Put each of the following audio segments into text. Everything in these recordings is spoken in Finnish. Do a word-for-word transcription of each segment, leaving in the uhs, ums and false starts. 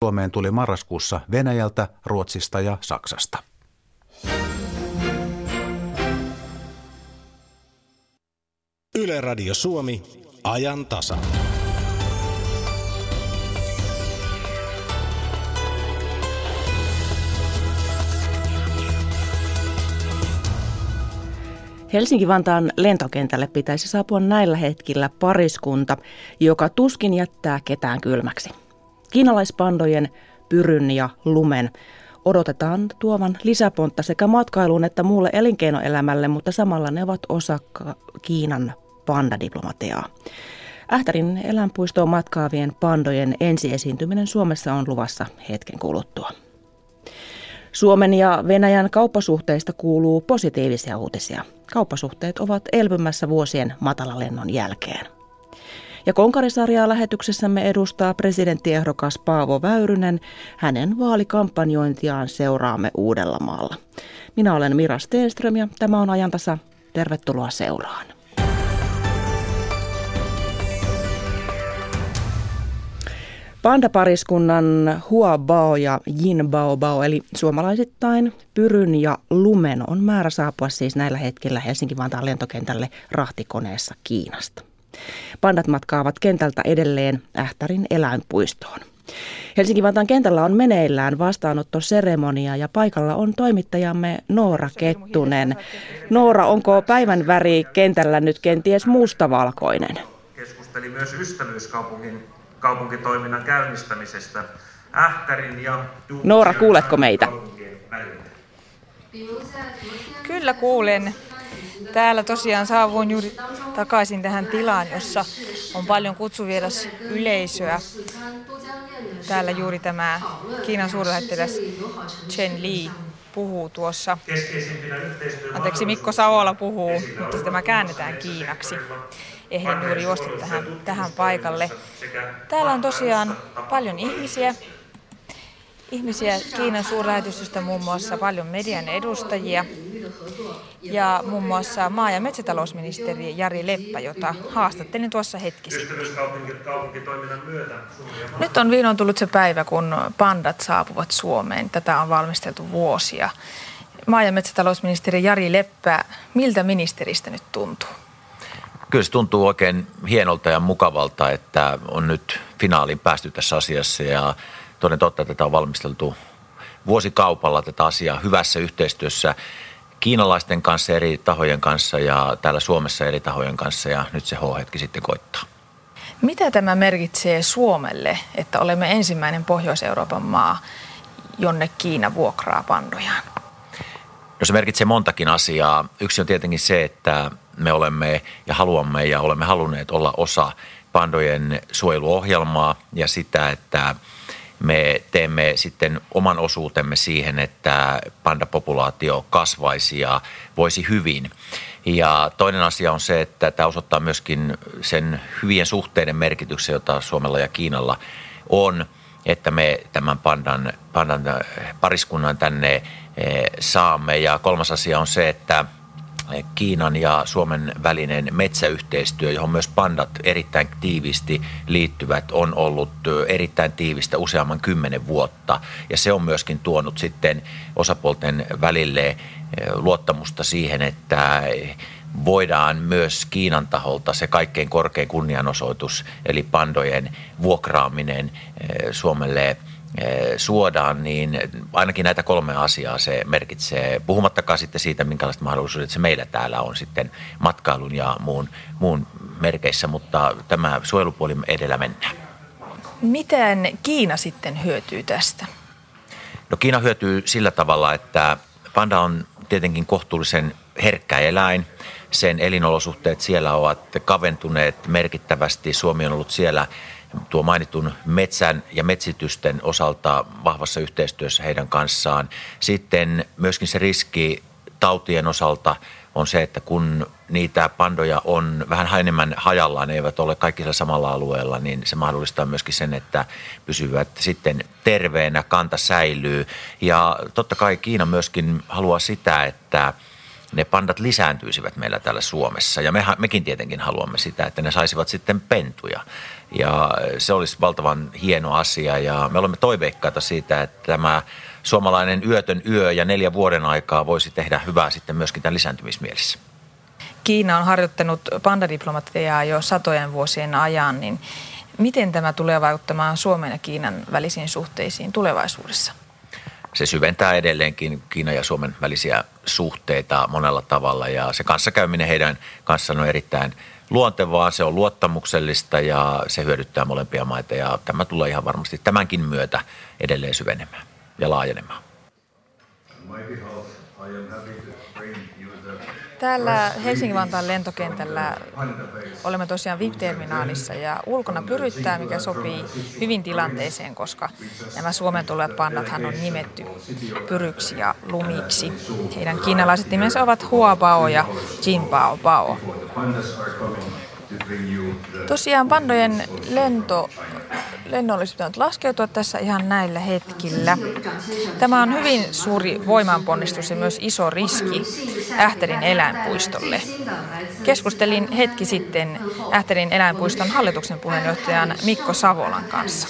Suomeen tuli marraskuussa Venäjältä, Ruotsista ja Saksasta. Yle Radio Suomi, ajan tasa. Helsinki-Vantaan lentokentälle pitäisi saapua näillä hetkillä pariskunta, joka tuskin jättää ketään kylmäksi. Kiinalaispandojen Pyryn ja Lumen odotetaan tuovan lisäpontta sekä matkailuun että muulle elinkeinoelämälle, mutta samalla ne ovat osa Kiinan pandadiplomatiaa. Ähtärin eläinpuistoon matkaavien pandojen ensiesiintyminen Suomessa on luvassa hetken kuluttua. Suomen ja Venäjän kauppasuhteista kuuluu positiivisia uutisia. Kauppasuhteet ovat elpymässä vuosien matalalennon jälkeen. Ja Konkarisarjaa lähetyksessämme edustaa presidenttiehdokas Paavo Väyrynen. Hänen vaalikampanjointiaan seuraamme Uudellamaalla. Minä olen Mira Stenström ja tämä on Ajantasa. Tervetuloa seuraan. Pandapariskunnan Hua Bao ja Jin Bao Bao eli suomalaisittain Pyryn ja Lumen on määrä saapua siis näillä hetkillä Helsinki-Vantaan lentokentälle rahtikoneessa Kiinasta. Pandat matkaavat kentältä edelleen Ähtärin eläinpuistoon. Helsinki-Vantaan kentällä on meneillään vastaanottoseremonia ja paikalla on toimittajamme Noora Kettunen. Noora, onko päivän väri kentällä nyt kenties mustavalkoinen? Keskusteli myös ystävyyskaupungin kaupunkitoiminnan käynnistämisestä Ähtärin ja Noora, kuuletko meitä? Kyllä kuulen. Täällä tosiaan saavuin juuri takaisin tähän tilaan, jossa on paljon kutsuvieras yleisöä. Täällä juuri tämä Kiinan suurlähettiläs Chen Li puhuu tuossa. Anteeksi, Mikko Savola puhuu, mutta tämä käännetään kiinaksi. Ehdin juuri juosta tähän, tähän paikalle. Täällä on tosiaan paljon ihmisiä. Ihmisiä Kiinan suurlähetystöstä, muun muassa paljon median edustajia ja muun muassa maa- ja metsätalousministeri Jari Leppä, jota haastattelin tuossa hetki sitten. Nyt on vihdoin tullut se päivä, kun pandat saapuvat Suomeen. Tätä on valmisteltu vuosia. Maa- ja metsätalousministeri Jari Leppä, miltä ministeristä nyt tuntuu? Kyllä se tuntuu oikein hienolta ja mukavalta, että on nyt finaaliin päästy tässä asiassa ja toden totta, tätä on valmisteltu vuosikaupalla tätä asiaa hyvässä yhteistyössä kiinalaisten kanssa, eri tahojen kanssa ja täällä Suomessa eri tahojen kanssa ja nyt se H-hetki sitten koittaa. Mitä tämä merkitsee Suomelle, että olemme ensimmäinen Pohjois-Euroopan maa, jonne Kiina vuokraa pandojaan? No se merkitsee montakin asiaa. Yksi on tietenkin se, että me olemme ja haluamme ja olemme halunneet olla osa pandojen suojeluohjelmaa ja sitä, että me teemme sitten oman osuutemme siihen, että pandapopulaatio kasvaisi ja voisi hyvin. Ja toinen asia on se, että tämä osoittaa myöskin sen hyvien suhteiden merkityksen, jota Suomella ja Kiinalla on, että me tämän pandan, pandan pariskunnan tänne saamme. Ja kolmas asia on se, että Kiinan ja Suomen välinen metsäyhteistyö, johon myös pandat erittäin tiiviisti liittyvät, on ollut erittäin tiivistä useamman kymmenen vuotta. Ja se on myöskin tuonut sitten osapuolten välille luottamusta siihen, että voidaan myös Kiinan taholta se kaikkein korkein kunnianosoitus, eli pandojen vuokraaminen Suomelle suodaan, niin ainakin näitä kolmea asiaa se merkitsee. Puhumattakaan sitten siitä, minkälaiset mahdollisuudet se meillä täällä on sitten matkailun ja muun, muun merkeissä, mutta tämä suojelupuoli edellä mennään. Miten Kiina sitten hyötyy tästä? No Kiina hyötyy sillä tavalla, että panda on tietenkin kohtuullisen herkkä eläin. Sen elinolosuhteet siellä ovat kaventuneet merkittävästi. Suomi on ollut siellä tuo mainitun metsän ja metsitysten osalta vahvassa yhteistyössä heidän kanssaan. Sitten myöskin se riski tautien osalta on se, että kun niitä pandoja on vähän enemmän hajallaan, ne eivät ole kaikki siellä samalla alueella, niin se mahdollistaa myöskin sen, että pysyvät sitten terveenä, kanta säilyy. Ja totta kai Kiina myöskin haluaa sitä, että ne pandat lisääntyisivät meillä täällä Suomessa. Ja me, mekin tietenkin haluamme sitä, että ne saisivat sitten pentuja. Ja se olisi valtavan hieno asia ja me olemme toiveikkaita siitä, että tämä suomalainen yötön yö ja neljä vuoden aikaa voisi tehdä hyvää sitten myöskin tämän lisääntymismielissä. Kiina on harjoittanut pandadiplomatiaa jo satojen vuosien ajan, niin miten tämä tulee vaikuttamaan Suomen ja Kiinan välisiin suhteisiin tulevaisuudessa? Se syventää edelleenkin Kiinan ja Suomen välisiä suhteita monella tavalla ja se kanssakäyminen heidän kanssaan on erittäin luontevaa, se on luottamuksellista ja se hyödyttää molempia maita ja tämä tulee ihan varmasti tämänkin myötä edelleen syvenemään ja laajenemaan. Täällä Helsinki-Vantaan lentokentällä olemme tosiaan V I P-terminaalissa ja ulkona pyryttää, mikä sopii hyvin tilanteeseen, koska nämä Suomen tulevat pandathan on nimetty pyryksi ja lumiksi. Heidän kiinalaiset nimensä ovat Huabao ja Jinbao Bao. Tosiaan pandojen lento, lennon olisi pitänyt laskeutua tässä ihan näillä hetkillä. Tämä on hyvin suuri voimanponnistus ja myös iso riski Ähtärin eläinpuistolle. Keskustelin hetki sitten Ähtärin eläinpuiston hallituksen puheenjohtajan Mikko Savolan kanssa.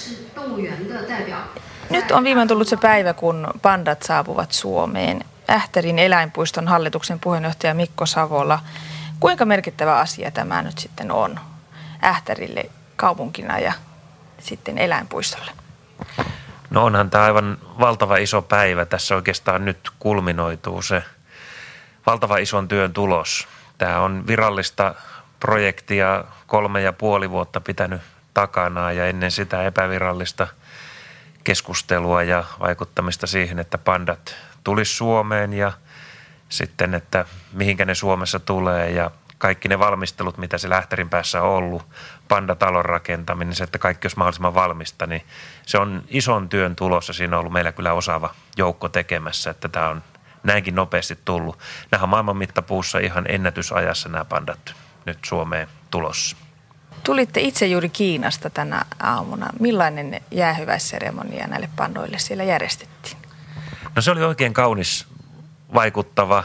Nyt on viimein tullut se päivä, kun pandat saapuvat Suomeen. Ähtärin eläinpuiston hallituksen puheenjohtaja Mikko Savola. Kuinka merkittävä asia tämä nyt sitten on Ähtärille kaupunkina ja sitten eläinpuistolle? No onhan tämä aivan valtava iso päivä. Tässä oikeastaan nyt kulminoituu se valtava ison työn tulos. Tämä on virallista projektia kolme ja puoli vuotta pitänyt takanaan ja ennen sitä epävirallista keskustelua ja vaikuttamista siihen, että pandat tulisi Suomeen ja sitten, että mihinkä ne Suomessa tulee ja kaikki ne valmistelut, mitä se Ähtärin päässä on ollut, pandatalon rakentaminen, se, että kaikki olisi mahdollisimman valmista, niin se on ison työn tulossa. Siinä on ollut meillä kyllä osaava joukko tekemässä, että tämä on näinkin nopeasti tullut. Nämä on maailman mittapuussa ihan ennätysajassa nämä pandat nyt Suomeen tulossa. Tulitte itse juuri Kiinasta tänä aamuna. Millainen jäähyväisseremonia näille pandoille siellä järjestettiin? No se oli oikein kaunis, vaikuttava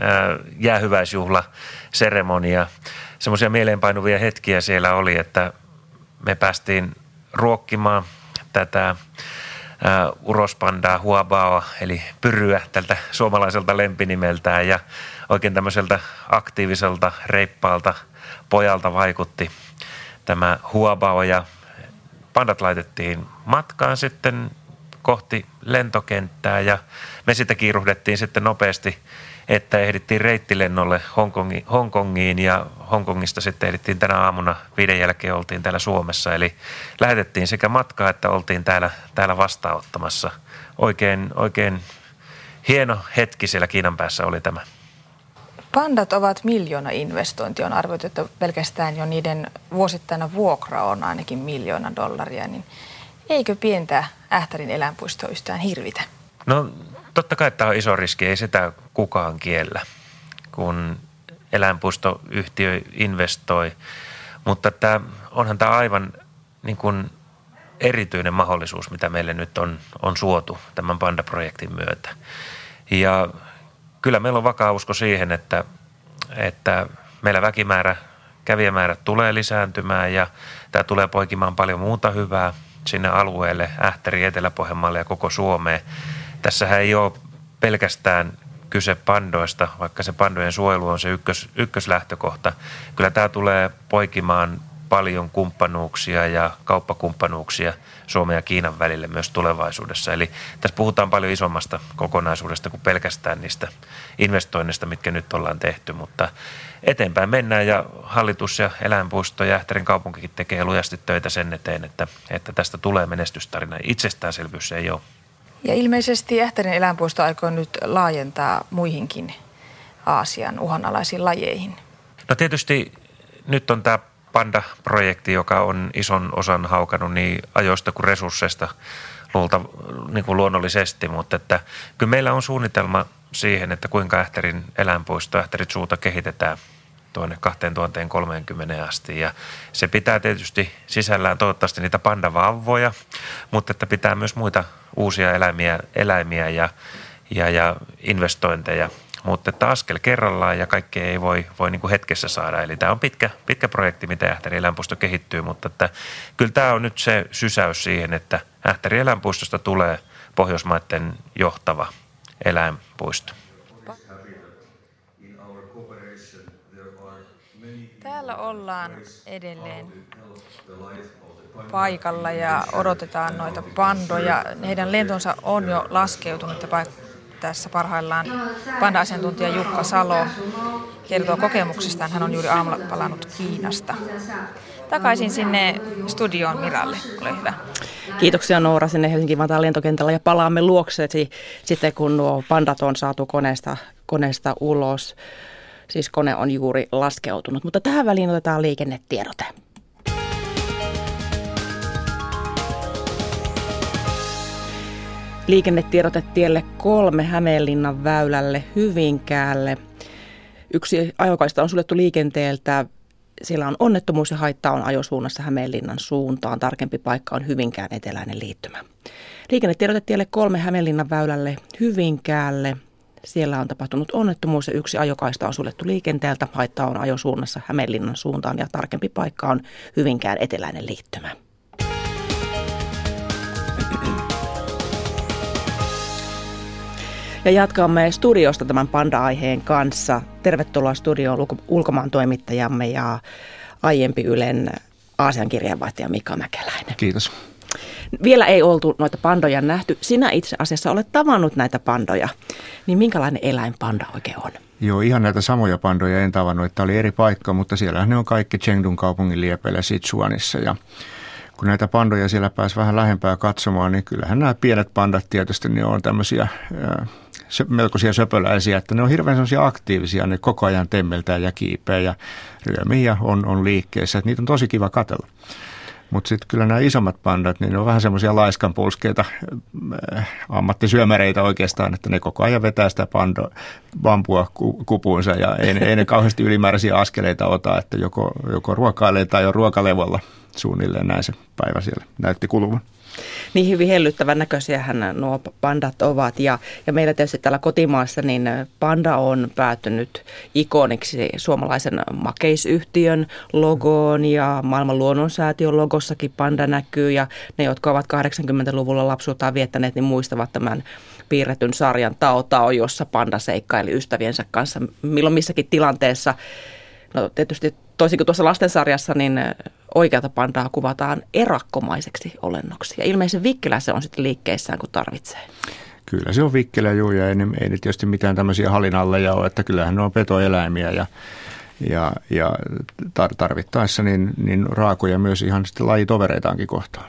jäähyväisjuhlaseremonia. Semmoisia mieleenpainuvia hetkiä siellä oli, että me päästiin ruokkimaan tätä urospandaa Huabaoa, eli pyryä tältä suomalaiselta lempinimeltään ja oikein tämmöiseltä aktiiviselta, reippaalta pojalta vaikutti tämä Huabao ja pandat laitettiin matkaan sitten kohti lentokenttää ja me sitä kiiruhdettiin sitten nopeasti, että ehdittiin reittilennolle Hongkongi, Hongkongiin ja Hongkongista sitten ehdittiin tänä aamuna viiden jälkeen oltiin täällä Suomessa. Eli lähetettiin sekä matkaa että oltiin täällä, täällä vastaanottamassa. Oikein, oikein hieno hetki siellä Kiinan päässä oli tämä. Pandat ovat miljoona investointi. On arvioitu, että pelkästään jo niiden vuosittainen vuokra on ainakin miljoona dollaria. Niin eikö pientä Ähtärin eläinpuistoa yhtään hirvitä? No totta kai tämä on iso riski, ei sitä kukaan kiellä, kun eläinpuistoyhtiö investoi. Mutta tämä, onhan tämä aivan niin kuin erityinen mahdollisuus, mitä meille nyt on, on suotu tämän Panda-projektin myötä. Ja kyllä meillä on vakaa usko siihen, että, että meillä väkimäärä, kävijämäärät tulee lisääntymään ja tämä tulee poikimaan paljon muuta hyvää sinne alueelle, Ähtäri, Etelä-Pohjanmaalle ja koko Suomeen. Tässähän ei ole pelkästään kyse pandoista, vaikka se pandojen suojelu on se ykkös, ykköslähtökohta. Kyllä tämä tulee poikimaan paljon kumppanuuksia ja kauppakumppanuuksia Suomen ja Kiinan välille myös tulevaisuudessa. Eli tässä puhutaan paljon isommasta kokonaisuudesta kuin pelkästään niistä investoinneista, mitkä nyt ollaan tehty, mutta eteenpäin mennään ja hallitus ja eläinpuisto ja Ähtärin kaupunkikin tekee lujasti töitä sen eteen, että, että tästä tulee menestystarina. Itsestäänselvyys se ei ole. Ja ilmeisesti Ähtärin eläinpuisto aikoo nyt laajentaa muihinkin Aasian uhanalaisiin lajeihin. No tietysti nyt on tämä Panda-projekti, joka on ison osan haukannut niin ajoista kuin resursseista luulta, niin kuin luonnollisesti, mutta että kyllä meillä on suunnitelma siihen, että kuinka Ähtärin eläinpuisto, Ähtärit Suuta kehitetään tuonne kaksituhattakolmekymmentä asti ja se pitää tietysti sisällään toivottavasti niitä pandavauvoja, mutta että pitää myös muita uusia eläimiä, eläimiä ja, ja, ja investointeja mutta että askel kerrallaan ja kaikkea ei voi, voi niin kuin hetkessä saada. Eli tämä on pitkä, pitkä projekti, miten Ähtärin eläinpuisto kehittyy, mutta että kyllä tämä on nyt se sysäys siihen, että Ähtärin eläinpuistosta tulee Pohjoismaiden johtava eläinpuisto. Täällä ollaan edelleen paikalla ja odotetaan noita pandoja. Heidän lentonsa on jo laskeutunut ja tässä parhaillaan panda-asiantuntija Jukka Salo kertoo kokemuksistaan. Hän on juuri aamulla palannut Kiinasta. Takaisin sinne studioon Miralle. Ole hyvä. Kiitoksia Noora sinne Helsinki-Vantaan lentokentällä ja palaamme luoksesi sitten kun nuo pandat on saatu koneesta, koneesta ulos. Siis kone on juuri laskeutunut, mutta tähän väliin otetaan liikennetiedote. Liikennetiedote tielle kolme Hämeenlinnan väylälle Hyvinkäälle. Yksi ajokaista on suljettu liikenteeltä. Siellä on onnettomuus ja haitta on ajosuunnassa Hämeenlinnan suuntaan. Tarkempi paikka on Hyvinkään eteläinen liittymä. Liikennetiedote tielle kolme Hämeenlinnan väylälle Hyvinkäälle. Siellä on tapahtunut onnettomuus ja yksi ajokaista on suljettu liikenteeltä. Haitta on ajosuunnassa Hämeenlinnan suuntaan ja tarkempi paikka on Hyvinkään eteläinen liittymä. Ja jatkamme studiosta tämän panda-aiheen kanssa. Tervetuloa studioon ulkomaan toimittajamme ja aiempi Ylen Aasian kirjeenvaihtaja Mika Mäkeläinen. Kiitos. Vielä ei oltu noita pandoja nähty. Sinä itse asiassa olet tavannut näitä pandoja. Niin minkälainen eläin panda oikein on? Joo, ihan näitä samoja pandoja en tavannut. Tämä oli eri paikka, mutta siellä ne on kaikki Chengdun kaupungin liepeillä Sichuanissa. Ja kun näitä pandoja siellä pääsi vähän lähempää katsomaan, niin kyllähän nämä pienet pandat tietysti ne on tämmöisiä ää, melkoisia söpöläisiä, että ne on hirveän sellaisia aktiivisia, ne koko ajan temmeltää ja kiipeää ja ryömiä on, on liikkeessä, että niitä on tosi kiva katsella. Mutta sitten kyllä nämä isommat pandat, niin ne on vähän semmoisia laiskanpulskeita, äh, ammattisyömäreitä oikeastaan, että ne koko ajan vetää sitä pando, bambua ku, kupuunsa ja ei, ei ne kauheasti ylimääräisiä askeleita ota, että joko, joko ruokailee tai on ruokalevolla suunnilleen näin se päivä siellä näytti kuluvan. Niin hyvin hellyttävän näköisiähän nuo pandat ovat ja, ja meillä tietysti täällä kotimaassa niin panda on päätynyt ikoniksi suomalaisen makeisyhtiön logoon ja maailman luonnonsäätiön logossakin panda näkyy ja ne, jotka ovat kahdeksankymmentäluvulla lapsuuttaan viettäneet, niin muistavat tämän piirretyn sarjan Tao Tao, jossa panda seikkaili ystäviensä kanssa milloin missäkin tilanteessa. No tietysti toisin kuin tuossa lastensarjassa, niin oikeata pandaa kuvataan erakkomaiseksi olennoksi. Ja ilmeisesti vikkelä se on sitten liikkeissään, kun tarvitsee. Kyllä se on vikkelä, juu, ja ei, ei tietysti mitään tämmöisiä halinalleja ole, että kyllähän ne on petoeläimiä ja, ja, ja tarvittaessa niin, niin raakoja myös ihan sitten lajitovereitaankin kohtaan.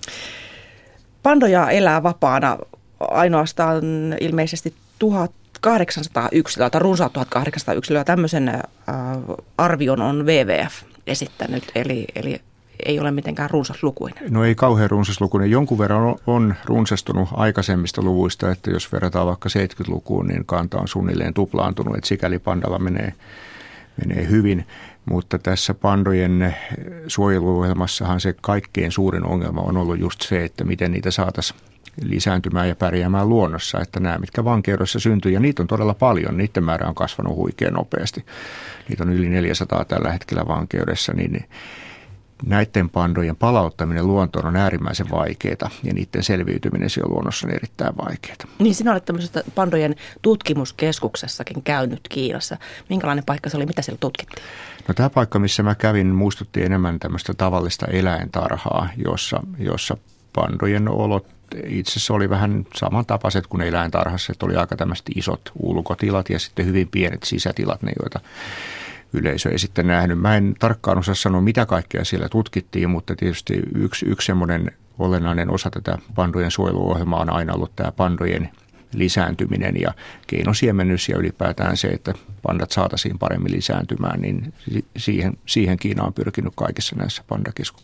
Pandoja elää vapaana ainoastaan ilmeisesti tuhatkahdeksansataa yksilöä tai runsaat tuhatkahdeksansataa yksilöä. Tämmöisen äh, arvion on W W F esittänyt, eli, eli ei ole mitenkään runsaslukuinen. No ei kauhean runsaslukuinen. Jonkun verran on runsastunut aikaisemmista luvuista, että jos verrataan vaikka seitsemänkymmentälukuun, niin kanta on suunnilleen tuplaantunut, että sikäli pandalla menee, menee hyvin. Mutta tässä pandojen suojeluohjelmassahan se kaikkein suurin ongelma on ollut just se, että miten niitä saataisiin lisääntymään ja pärjäämään luonnossa, että nämä, mitkä vankeudessa syntyy, ja niitä on todella paljon, niiden määrä on kasvanut huikean nopeasti. Niitä on yli neljäsataa tällä hetkellä vankeudessa, niin näiden pandojen palauttaminen luontoon on äärimmäisen vaikeaa, ja niiden selviytyminen siellä luonnossa on erittäin vaikeaa. Niin sinä olet tämmöisestä pandojen tutkimuskeskuksessakin käynyt Kiinassa. Minkälainen paikka se oli? Mitä siellä tutkittiin? No tämä paikka, missä mä kävin, muistutti enemmän tämmöistä tavallista eläintarhaa, jossa, jossa pandojen olot itse asiassa oli vähän samantapaiset kuin eläintarhassa, että oli aika tämmöiset isot ulkotilat ja sitten hyvin pienet sisätilat, ne joita yleisö ei sitten nähnyt. Mä en tarkkaan osaa sanoa, mitä kaikkea siellä tutkittiin, mutta tietysti yksi, yksi semmoinen olennainen osa tätä pandojen suojeluohjelmaa on aina ollut tämä pandojen lisääntyminen ja keinosiemennys ja ylipäätään se, että pandat saataisiin paremmin lisääntymään, niin siihen, siihen Kiina on pyrkinyt kaikissa näissä pandakeskuksissa.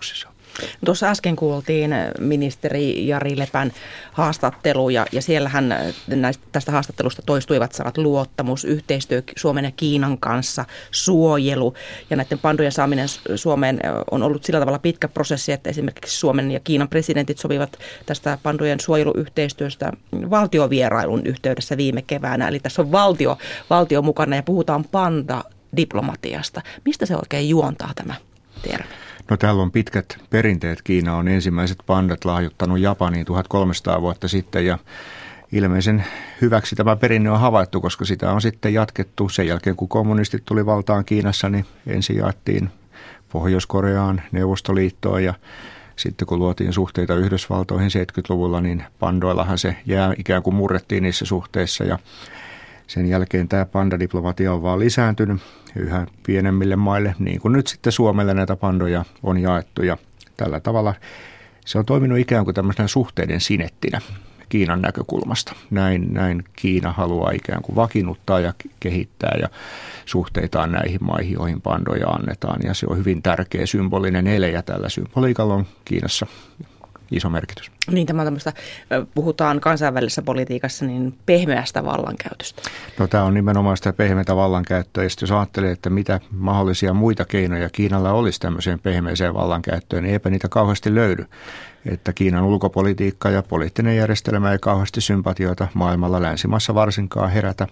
Tuossa äsken kuultiin ministeri Jari Lepän haastattelu ja, ja siellähän näistä, tästä haastattelusta toistuivat sanat luottamus, yhteistyö Suomen ja Kiinan kanssa, suojelu ja näiden pandojen saaminen Suomeen on ollut sillä tavalla pitkä prosessi, että esimerkiksi Suomen ja Kiinan presidentit sopivat tästä pandojen suojeluyhteistyöstä valtiovierailun yhteydessä viime keväänä. Eli tässä on valtio, valtio mukana ja puhutaan pandadiplomatiasta. Mistä se oikein juontaa tämä termi? No täällä on pitkät perinteet. Kiina on ensimmäiset pandat lahjoittanut Japaniin tuhatkolmesataa vuotta sitten ja ilmeisen hyväksi tämä perinne on havaittu, koska sitä on sitten jatkettu. Sen jälkeen kun kommunistit tuli valtaan Kiinassa, niin ensin jaettiin Pohjois-Koreaan, Neuvostoliittoon ja sitten kun luotiin suhteita Yhdysvaltoihin seitsemänkymmentäluvulla, niin pandoillahan se jää ikään kuin murrettiin niissä suhteissa ja sen jälkeen tämä pandadiplomatia on vaan lisääntynyt yhä pienemmille maille, niin kuin nyt sitten Suomelle näitä pandoja on jaettu. Ja tällä tavalla se on toiminut ikään kuin tämmöisenä suhteiden sinettinä Kiinan näkökulmasta. Näin, näin Kiina haluaa ikään kuin vakiinnuttaa ja kehittää ja suhteitaan näihin maihin, joihin pandoja annetaan. Ja se on hyvin tärkeä symbolinen ele ja tällä symboliikalla on Kiinassa iso merkitys. Niin, tämä on tämmöistä, puhutaan kansainvälisessä politiikassa, niin pehmeästä vallankäytöstä. No tämä on nimenomaan sitä pehmeätä vallankäyttöä. Ja jos ajattelee, että mitä mahdollisia muita keinoja Kiinalla olisi tämmöiseen pehmeäseen vallankäyttöön, niin eipä niitä kauheasti löydy. Että Kiinan ulkopolitiikka ja poliittinen järjestelmä ei kauheasti sympatioita maailmalla länsimaissa varsinkaan herätä.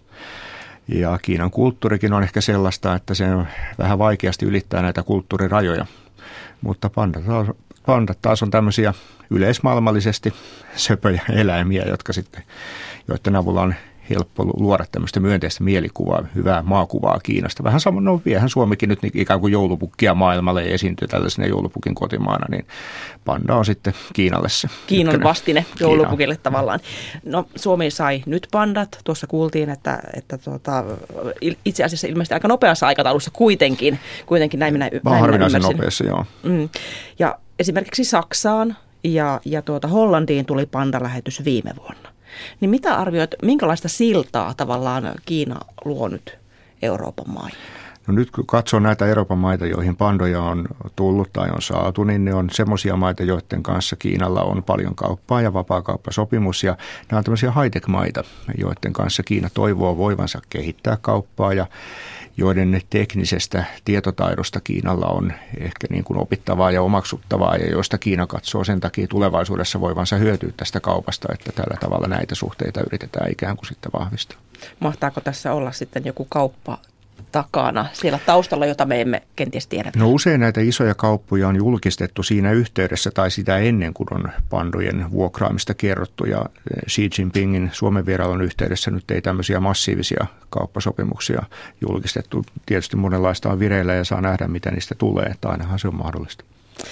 Ja Kiinan kulttuurikin on ehkä sellaista, että se on vähän vaikeasti ylittää näitä kulttuurirajoja. Mutta pandat, pandat taas on tämmöisiä yleismaailmallisesti söpöjä eläimiä, jotka sitten, joiden avulla on helppo luoda tämmöistä myönteistä mielikuvaa, hyvää maakuvaa Kiinasta. Vähän sama, no viehän Suomikin nyt ikään kuin joulupukkia maailmalle ja esiintyy tällaisena joulupukin kotimaana, niin panda on sitten Kiinalle se. Kiinan ykkönen. Vastine joulupukille Kiina. Tavallaan. No Suomi sai nyt pandat, tuossa kuultiin, että, että tuota, itse asiassa ilmeisesti aika nopeassa aikataulussa kuitenkin, kuitenkin näin minä, näin minä harvinaisen nopeassa, joo. Mm. Ja esimerkiksi Saksaan ja, ja tuota Hollantiin tuli pandalähetys viime vuonna. Niin mitä arvioit, minkälaista siltaa tavallaan Kiina luo nyt Euroopan maihin? No nyt kun katsoo näitä Euroopan maita, joihin pandoja on tullut tai on saatu, niin ne on semmoisia maita, joiden kanssa Kiinalla on paljon kauppaa ja vapaakauppasopimus. Ja nämä on tämmöisiä high-tech-maita, joiden kanssa Kiina toivoo voivansa kehittää kauppaa ja joiden teknisestä tietotaidosta Kiinalla on ehkä niin kuin opittavaa ja omaksuttavaa ja joista Kiina katsoo sen takia tulevaisuudessa voivansa hyötyä tästä kaupasta, että tällä tavalla näitä suhteita yritetään ikään kuin sitten vahvistaa. Mahtaako tässä olla sitten joku kauppa takana siellä taustalla, jota me emme kenties tiedä? No usein näitä isoja kauppoja on julkistettu siinä yhteydessä tai sitä ennen kuin on pandojen vuokraamista kerrottu ja Xi Jinpingin Suomen vierailun yhteydessä nyt ei tämmöisiä massiivisia kauppasopimuksia julkistettu. Tietysti monenlaista on vireillä ja saa nähdä, mitä niistä tulee, että ainahan se on mahdollista.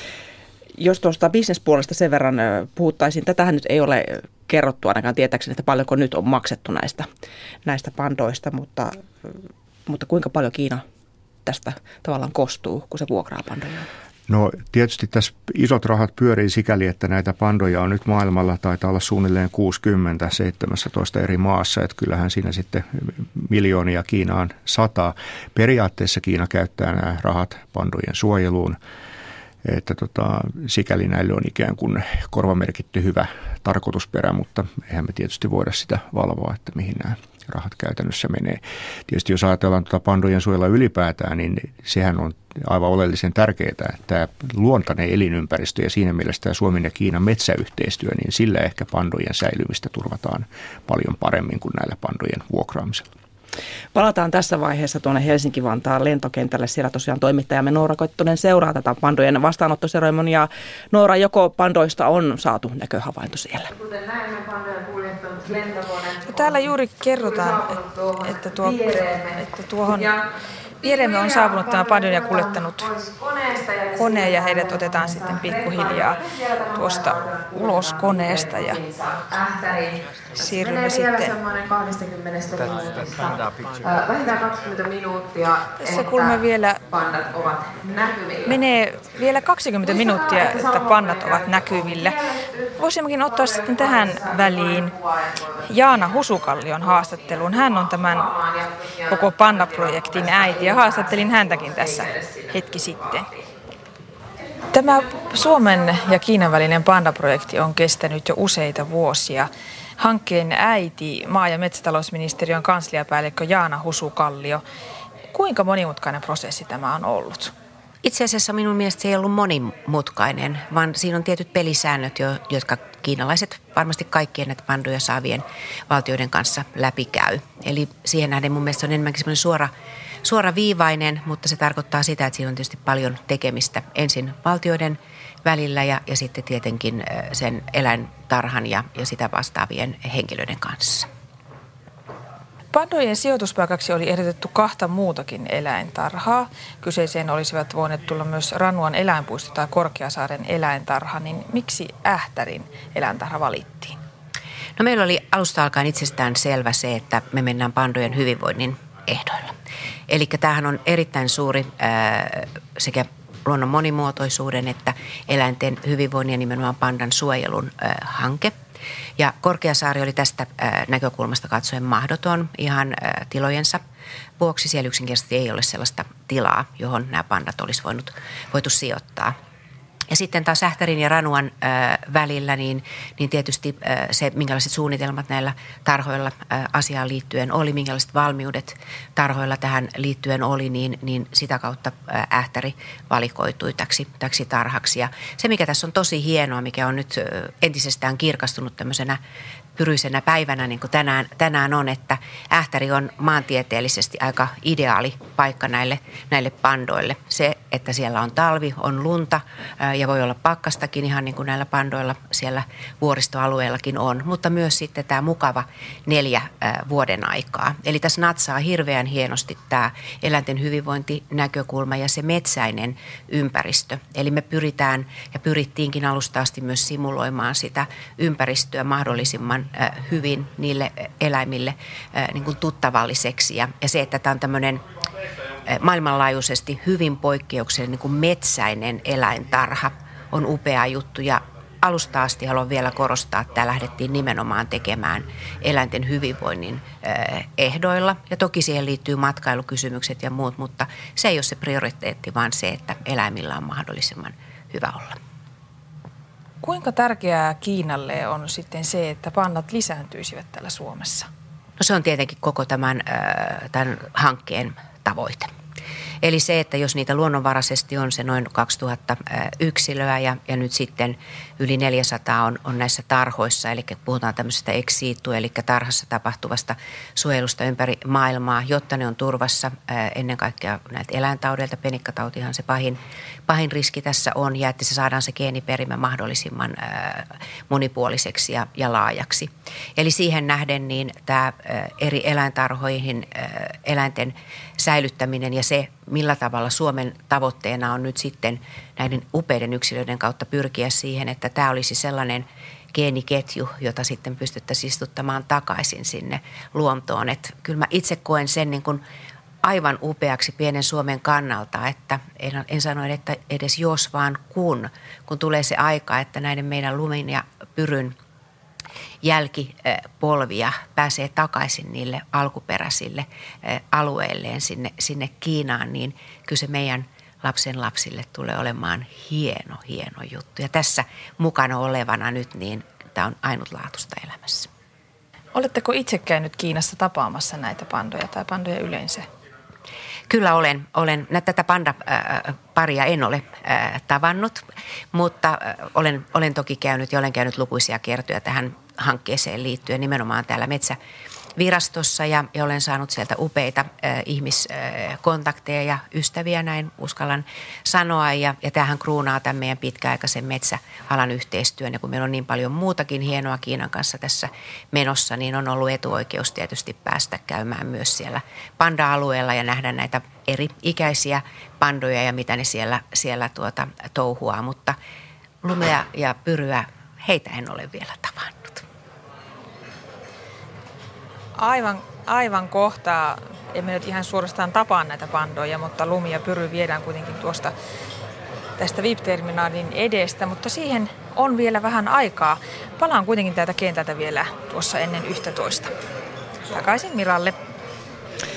Jos tuosta bisnespuolesta sen verran puhuttaisiin, tätähän nyt ei ole kerrottu ainakaan tietääkseni, että paljonko nyt on maksettu näistä, näistä pandoista, mutta Mutta kuinka paljon Kiina tästä tavallaan kostuu, kun se vuokraa pandoja? No tietysti tässä isot rahat pyörii sikäli, että näitä pandoja on nyt maailmalla, taitaa olla suunnilleen kuusikymmentä seitsemäntoista eri maassa, että kyllähän siinä sitten miljoonia Kiinaan sataa. Periaatteessa Kiina käyttää nämä rahat pandojen suojeluun, että tota, sikäli näille on ikään kuin korvamerkitty hyvä tarkoitusperä, mutta eihän me tietysti voida sitä valvoa, että mihin nämä rahat käytännössä menee. Tietysti jos ajatellaan tuota pandojen suojella ylipäätään, niin sehän on aivan oleellisen tärkeää, että tämä luontainen elinympäristö ja siinä mielessä tämä Suomen ja Kiinan metsäyhteistyö, niin sillä ehkä pandojen säilymistä turvataan paljon paremmin kuin näillä pandojen vuokraamisella. Palataan tässä vaiheessa tuonne Helsinki-Vantaan lentokentälle. Siellä tosiaan toimittajamme Noora Koittonen seuraa tätä pandojen vastaanottoseremoniaa. Noora, joko pandoista on saatu näköhavainto siellä? No, täällä juuri kerrotaan, että, että, tuo, että tuohon viereemme on saapunut tämä pandoja kuljettanut kone ja heidät otetaan sitten pikkuhiljaa tuosta ulos koneesta ja siirrymme sitten. Vähintään kaksikymmentä minuuttia. Tässä kulma vielä menee vielä kaksikymmentä minuuttia, että pannat ovat näkyvillä. Voisimmekin ottaa sitten tähän väliin Jaana Husukallion haastatteluun. Hän on tämän koko Panda-projektin äiti ja haastattelin häntäkin tässä hetki sitten. Tämä Suomen ja Kiinan välinen pandaprojekti on kestänyt jo useita vuosia. Hankkeen äiti, maa- ja metsätalousministeriön kansliapäällikkö Jaana Husukallio. Kuinka monimutkainen prosessi tämä on ollut? Itse asiassa minun mielestä se ei ollut monimutkainen, vaan siinä on tietyt pelisäännöt, jotka kiinalaiset varmasti kaikkien näitä pandoja saavien valtioiden kanssa läpikäy. Eli siihen nähden mun mielestä on enemmänkin semmoinen suora, suoraviivainen, mutta se tarkoittaa sitä, että siinä on tietysti paljon tekemistä ensin valtioiden välillä ja, ja sitten tietenkin sen eläintarhan ja, ja sitä vastaavien henkilöiden kanssa. Pandojen sijoituspaikaksi oli ehdotettu kahta muutakin eläintarhaa. Kyseiseen olisivat voineet tulla myös Ranuan eläinpuisto tai Korkeasaaren eläintarha, niin miksi Ähtärin eläintarha valittiin? No meillä oli alusta alkaen itsestään selvä se, että me mennään pandojen hyvinvoinnin ehdoilla. Eli tämähän on erittäin suuri ää, sekä luonnon monimuotoisuuden että eläinten hyvinvoinnin ja nimenomaan pandan suojelun ää, hanke. Ja Korkeasaari oli tästä ää, näkökulmasta katsoen mahdoton ihan ää, tilojensa vuoksi. Siellä yksinkertaisesti ei ole sellaista tilaa, johon nämä pandat olisi voinut, voitu sijoittaa. Ja sitten taas Ähtärin ja Ranuan ää, välillä, niin, niin tietysti ää, se, minkälaiset suunnitelmat näillä tarhoilla ää, asiaan liittyen oli, minkälaiset valmiudet tarhoilla tähän liittyen oli, niin, niin sitä kautta ää, Ähtäri valikoitui täksi, täksi tarhaksi. Ja se, mikä tässä on tosi hienoa, mikä on nyt ää, entisestään kirkastunut tämmöisenä pyryisenä päivänä, niin kuin tänään, tänään on, että Ähtäri on maantieteellisesti aika ideaali paikka näille, näille pandoille. Se, että siellä on talvi, on lunta ää, ja voi olla pakkastakin ihan niin kuin näillä pandoilla siellä vuoristoalueellakin on, mutta myös sitten tämä mukava neljä ää, vuoden aikaa. Eli tässä natsaa hirveän hienosti tämä eläinten hyvinvointinäkökulma ja se metsäinen ympäristö. Eli me pyritään ja pyrittiinkin alusta asti myös simuloimaan sitä ympäristöä mahdollisimman hyvin niille eläimille niin kuin tuttavalliseksi. Ja, ja se, että tämä on tämmöinen maailmanlaajuisesti hyvin poikkeuksellinen niin kuin metsäinen eläintarha, on upea juttu. Ja alusta asti haluan vielä korostaa, että tämä lähdettiin nimenomaan tekemään eläinten hyvinvoinnin ehdoilla. Ja toki siihen liittyy matkailukysymykset ja muut, mutta se ei ole se prioriteetti, vaan se, että eläimillä on mahdollisimman hyvä olla. Kuinka tärkeää Kiinalle on sitten se, että pandat lisääntyisivät täällä Suomessa? No se on tietenkin koko tämän, tämän hankkeen tavoite. Eli se, että jos niitä luonnonvaraisesti on se noin kaksituhatta yksilöä ja, ja nyt sitten yli neljäsataa on, on näissä tarhoissa, eli puhutaan tämmöisestä ex situ, eli tarhassa tapahtuvasta suojelusta ympäri maailmaa, jotta ne on turvassa ää, ennen kaikkea näiltä eläintaudeilta. Penikkatautihan se pahin, pahin riski tässä on ja että se saadaan se geeniperimä mahdollisimman ää, monipuoliseksi ja, ja laajaksi. Eli siihen nähden niin tämä ää, eri eläintarhoihin ää, eläinten säilyttäminen ja se, millä tavalla Suomen tavoitteena on nyt sitten näiden upeiden yksilöiden kautta pyrkiä siihen, että tämä olisi sellainen geeniketju, jota sitten pystyttäisiin istuttamaan takaisin sinne luontoon. Että kyllä mä itse koen sen niin kuin aivan upeaksi pienen Suomen kannalta, että en, en sano, että edes jos vaan kun, kun tulee se aika, että näiden meidän lumen ja pyryn jälkipolvia pääsee takaisin niille alkuperäisille alueilleen sinne, sinne Kiinaan, niin kyllä se meidän lapsen lapsille tulee olemaan hieno, hieno juttu. Ja tässä mukana olevana nyt, niin tämä on ainutlaatuista elämässä. Oletteko itse käynyt Kiinassa tapaamassa näitä pandoja tai pandoja yleensä? Kyllä olen. olen. Tätä panda-paria en ole tavannut, mutta olen, olen toki käynyt ja olen käynyt lukuisia kertoja tähän hankkeeseen liittyen nimenomaan täällä Metsävirastossa ja, ja olen saanut sieltä upeita äh, ihmiskontakteja ja ystäviä, näin uskallan sanoa. Ja, ja tämähän kruunaa tämän meidän pitkäaikaisen metsäalan yhteistyön ja kun meillä on niin paljon muutakin hienoa Kiinan kanssa tässä menossa, niin on ollut etuoikeus tietysti päästä käymään myös siellä panda-alueella ja nähdä näitä eri ikäisiä pandoja ja mitä ne siellä, siellä tuota, touhuaa, mutta lumea ja pyryä, heitä en ole vielä tavannut. Aivan, aivan kohtaa, emme nyt ihan suorastaan tapaa näitä pandoja, mutta Lumi ja Pyry viedään kuitenkin tuosta tästä V I P-terminaalin edestä, mutta siihen on vielä vähän aikaa. Palaan kuitenkin täältä kentältä vielä tuossa ennen yksitoista. Takaisin Miralle.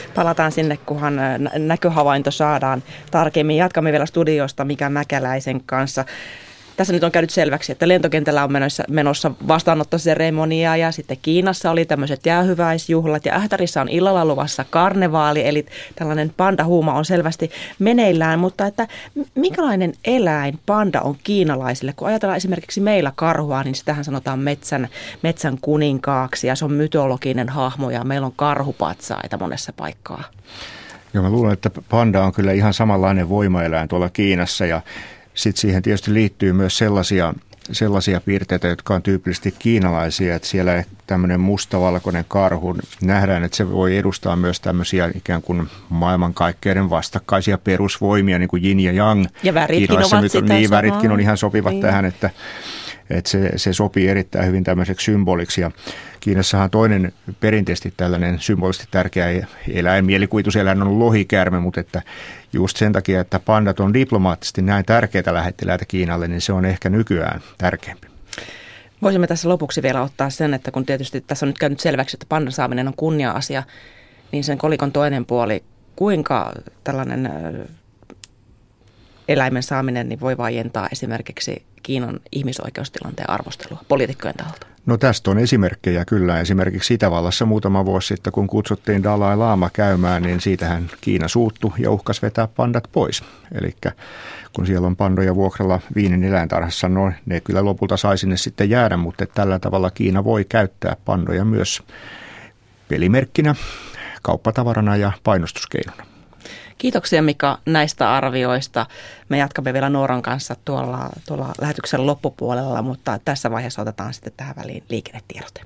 Palataan sinne, kunhan näköhavainto saadaan tarkemmin. Jatkamme vielä studiosta Mika Mäkäläisen kanssa. Tässä nyt on käynyt selväksi, että lentokentällä on menossa, menossa vastaanottoseremoniaa ja sitten Kiinassa oli tämmöiset jäähyväisjuhlat ja Ähtärissa on illalla luvassa karnevaali, eli tällainen pandahuuma on selvästi meneillään, mutta että minkälainen eläin panda on kiinalaisille? Kun ajatellaan esimerkiksi meillä karhua, niin sitähän sanotaan metsän, metsän kuninkaaksi ja se on mytologinen hahmo ja meillä on karhupatsaita monessa paikkaa. Joo, mä luulen, että panda on kyllä ihan samanlainen voimaeläin tuolla Kiinassa ja sitten siihen tietysti liittyy myös sellaisia, sellaisia piirteitä, jotka on tyypillisesti kiinalaisia, että siellä tämmöinen mustavalkoinen karhu, nähdään, että se voi edustaa myös tämmöisiä ikään kuin maailmankaikkeuden vastakkaisia perusvoimia, niin kuin yin ja yang. Ja väritkin ovat on, sitä niin, samaa. väritkin on ihan sopivat niin. tähän, että, että se, se sopii erittäin hyvin tämmöiseksi symboliksi. Ja Kiinassahan toinen perinteisesti tällainen symbolisesti tärkeä eläin, mielikuvituseläin on lohikäärme, mutta että just sen takia, että pandat on diplomaattisesti näin tärkeitä lähettiläitä Kiinalle, niin se on ehkä nykyään tärkeämpi. Voisimme tässä lopuksi vielä ottaa sen, että kun tietysti tässä on nyt käynyt selväksi, että pandan saaminen on kunnia-asia, niin sen kolikon toinen puoli, kuinka tällainen eläimen saaminen niin voi vaientaa esimerkiksi Kiinan ihmisoikeustilanteen arvostelua poliitikkojen taholta? No tästä on esimerkkejä kyllä. Esimerkiksi Itävallassa muutama vuosi sitten, kun kutsuttiin Dalai Lama käymään, niin siitähän Kiina suuttui ja uhkasi vetää pandat pois. Eli kun siellä on pandoja vuokralla Viinin eläintarhassa, no ne kyllä lopulta sai sinne sitten jäädä, mutta tällä tavalla Kiina voi käyttää pandoja myös pelimerkkinä, kauppatavarana ja painostuskeinona. Kiitoksia Mika näistä arvioista. Me jatkamme vielä Nooran kanssa tuolla, tuolla lähetyksen loppupuolella, mutta tässä vaiheessa otetaan sitten tähän väliin liikennetiedote.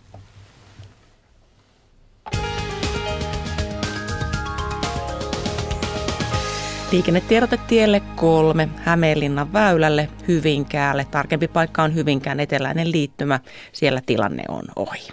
Liikennetiedote tielle kolme, Hämeenlinnan väylälle, Hyvinkäälle. Tarkempi paikka on Hyvinkään eteläinen liittymä. Siellä tilanne on ohi.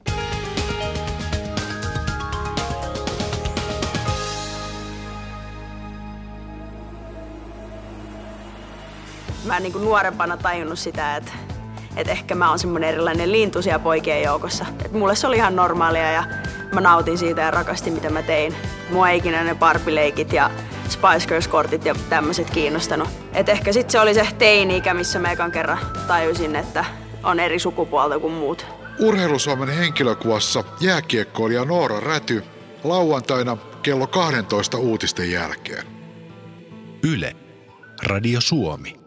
Mä en niin kuin nuorempana tajunnut sitä, että, että ehkä mä oon semmoinen erilainen lintu siellä poikien joukossa. Että mulle se oli ihan normaalia ja mä nautin siitä ja rakastin mitä mä tein. Mua ei ikinä ne Barbie-leikit ja Spice Girls-kortit ja tämmöiset kiinnostanut. Et ehkä sit se oli se teini-ikä, missä mä ekan kerran tajusin, että on eri sukupuolta kuin muut. Urheilusuomen henkilökuvassa jääkiekkoilija Noora Räty lauantaina kello kaksitoista uutisten jälkeen. Yle, Radio Suomi.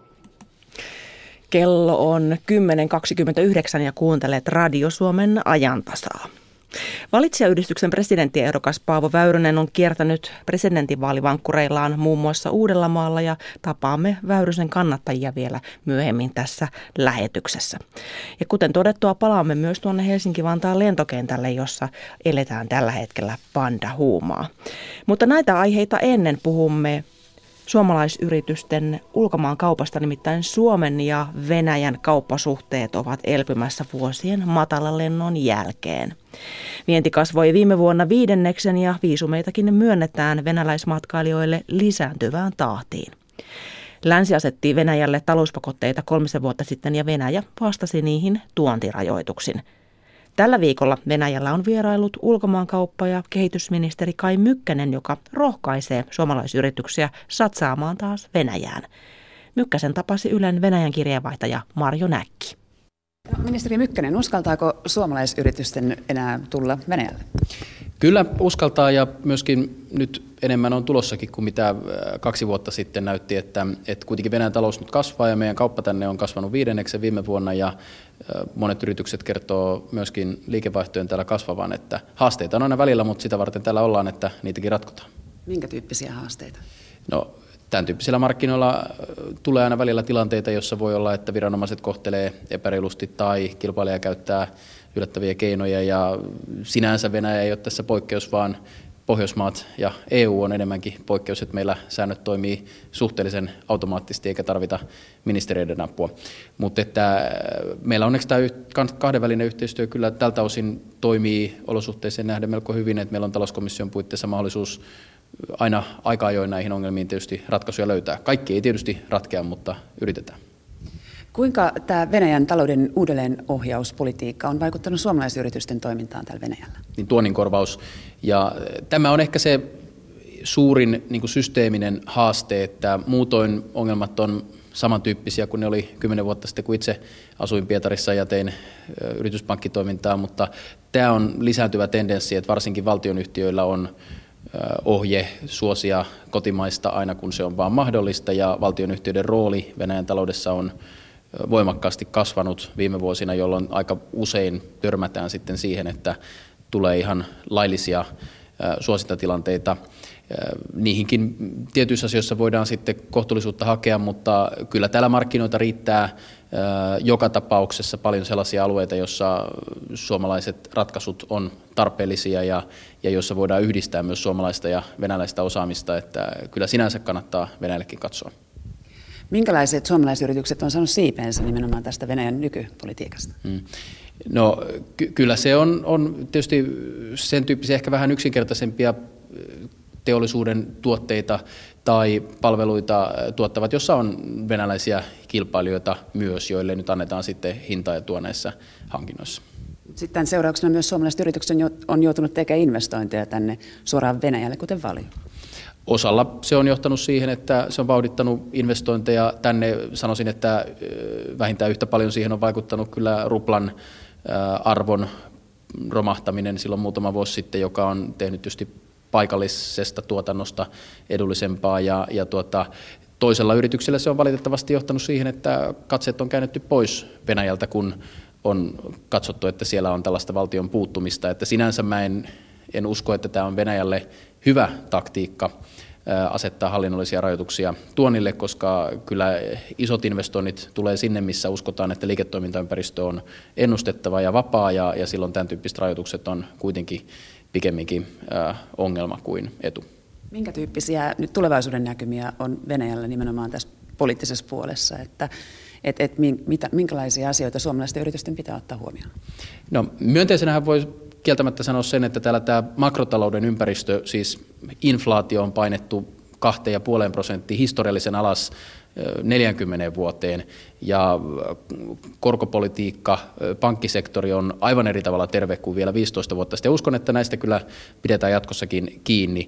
Kello on kymmenen kaksikymmentäyhdeksän ja kuuntelet Radio Suomen ajantasaa. Valitsijayhdistyksen presidenttiehdokas Paavo Väyrynen on kiertänyt presidentinvaalivankkureillaan muun muassa Uudellamaalla ja tapaamme Väyrysen kannattajia vielä myöhemmin tässä lähetyksessä. Ja kuten todettua, palaamme myös tuonne Helsinki-Vantaan lentokentälle, jossa eletään tällä hetkellä pandahuumaa. Mutta näitä aiheita ennen puhumme suomalaisyritysten ulkomaankaupasta, nimittäin Suomen ja Venäjän kauppasuhteet ovat elpymässä vuosien matalalennon jälkeen. Vienti kasvoi viime vuonna viidenneksen ja viisumeitakin myönnetään venäläismatkailijoille lisääntyvään tahtiin. Länsi asetti Venäjälle talouspakotteita kolmisen vuotta sitten ja Venäjä vastasi niihin tuontirajoituksin. Tällä viikolla Venäjällä on vierailut ulkomaankauppa- ja kehitysministeri Kai Mykkänen, joka rohkaisee suomalaisyrityksiä satsaamaan taas Venäjään. Mykkäsen tapasi Ylen Venäjän kirjeenvaihtaja Marjo Näkki. Ministeri Mykkänen, uskaltaako suomalaisyritysten enää tulla Venäjälle? Kyllä uskaltaa ja myöskin nyt enemmän on tulossakin kuin mitä kaksi vuotta sitten näytti, että, että kuitenkin Venäjän talous nyt kasvaa ja meidän kauppa tänne on kasvanut viidenneksen viime vuonna ja monet yritykset kertoo myöskin liikevaihtojen täällä kasvavan, että haasteita on aina välillä, mutta sitä varten täällä ollaan, että niitäkin ratkotaan. Minkä tyyppisiä haasteita? No, tämän tyyppisillä markkinoilla tulee aina välillä tilanteita, jossa voi olla, että viranomaiset kohtelee epäreilusti tai kilpailija käyttää yllättäviä keinoja ja sinänsä Venäjä ei ole tässä poikkeus, vaan Pohjoismaat ja E U on enemmänkin poikkeus, että meillä säännöt toimii suhteellisen automaattisesti eikä tarvita ministeriöiden apua. Mutta että meillä onneksi tämä kahdenvälinen yhteistyö kyllä tältä osin toimii olosuhteeseen nähden melko hyvin, että meillä on talouskomission puitteissa mahdollisuus aina aika ajoin näihin ongelmiin tietysti ratkaisuja löytää. Kaikki ei tietysti ratkea, mutta yritetään. Kuinka tämä Venäjän talouden uudelleenohjauspolitiikka on vaikuttanut suomalaisyritysten toimintaan täällä Venäjällä? Niin tuonninkorvaus. Ja tämä on ehkä se suurin niin kuin systeeminen haaste, että muutoin ongelmat on samantyyppisiä kuin ne oli kymmenen vuotta sitten, kun itse asuin Pietarissa ja tein yrityspankkitoimintaa, mutta tämä on lisääntyvä tendenssi, että varsinkin valtionyhtiöillä on ohje suosia kotimaista aina kun se on vaan mahdollista, ja valtionyhtiöiden rooli Venäjän taloudessa on voimakkaasti kasvanut viime vuosina, jolloin aika usein törmätään sitten siihen, että tulee ihan laillisia suosintatilanteita. Niihinkin tietyissä asioissa voidaan sitten kohtuullisuutta hakea, mutta kyllä täällä markkinoita riittää joka tapauksessa paljon sellaisia alueita, joissa suomalaiset ratkaisut on tarpeellisia ja, ja joissa voidaan yhdistää myös suomalaista ja venäläistä osaamista, että kyllä sinänsä kannattaa Venäjällekin katsoa. Minkälaiset suomalaisyritykset on saanut siipeensä nimenomaan tästä Venäjän nykypolitiikasta? Hmm. No ky- kyllä se on, on tietysti sen tyyppisiä ehkä vähän yksinkertaisempia teollisuuden tuotteita tai palveluita tuottavat, jossa on venäläisiä kilpailijoita myös, joille nyt annetaan sitten hintaetua näissä hankinnoissa. Sitten seurauksena myös suomalaiset yritykset on joutunut tekemään investointeja tänne suoraan Venäjälle, kuten Valio. Osalla se on johtanut siihen, että se on vauhdittanut investointeja tänne. Sanoisin, että vähintään yhtä paljon siihen on vaikuttanut kyllä ruplan arvon romahtaminen silloin muutama vuosi sitten, joka on tehnyt tietysti paikallisesta tuotannosta edullisempaa. Ja, ja tuota, toisella yrityksellä se on valitettavasti johtanut siihen, että katseet on käännetty pois Venäjältä, kun on katsottu, että siellä on tällaista valtion puuttumista. Että sinänsä mä en, en usko, että tämä on Venäjälle hyvä taktiikka asettaa hallinnollisia rajoituksia tuonnille, koska kyllä isot investoinnit tulee sinne, missä uskotaan, että liiketoimintaympäristö on ennustettava ja vapaa, ja, ja silloin tämän tyyppiset rajoitukset on kuitenkin pikemminkin ongelma kuin etu. Minkä tyyppisiä nyt tulevaisuuden näkymiä on Venäjällä nimenomaan tässä poliittisessa puolessa, että et, et, mitä, minkälaisia asioita suomalaisten yritysten pitää ottaa huomioon? No myönteisenähän voi kieltämättä sanoa sen, että täällä tämä makrotalouden ympäristö, siis inflaatio on painettu kahteen ja puoleen prosenttiin historiallisen alas neljäänkymmeneen vuoteen, ja korkopolitiikka, pankkisektori on aivan eri tavalla terve kuin vielä viisitoista vuotta sitten. Uskon, että näistä kyllä pidetään jatkossakin kiinni.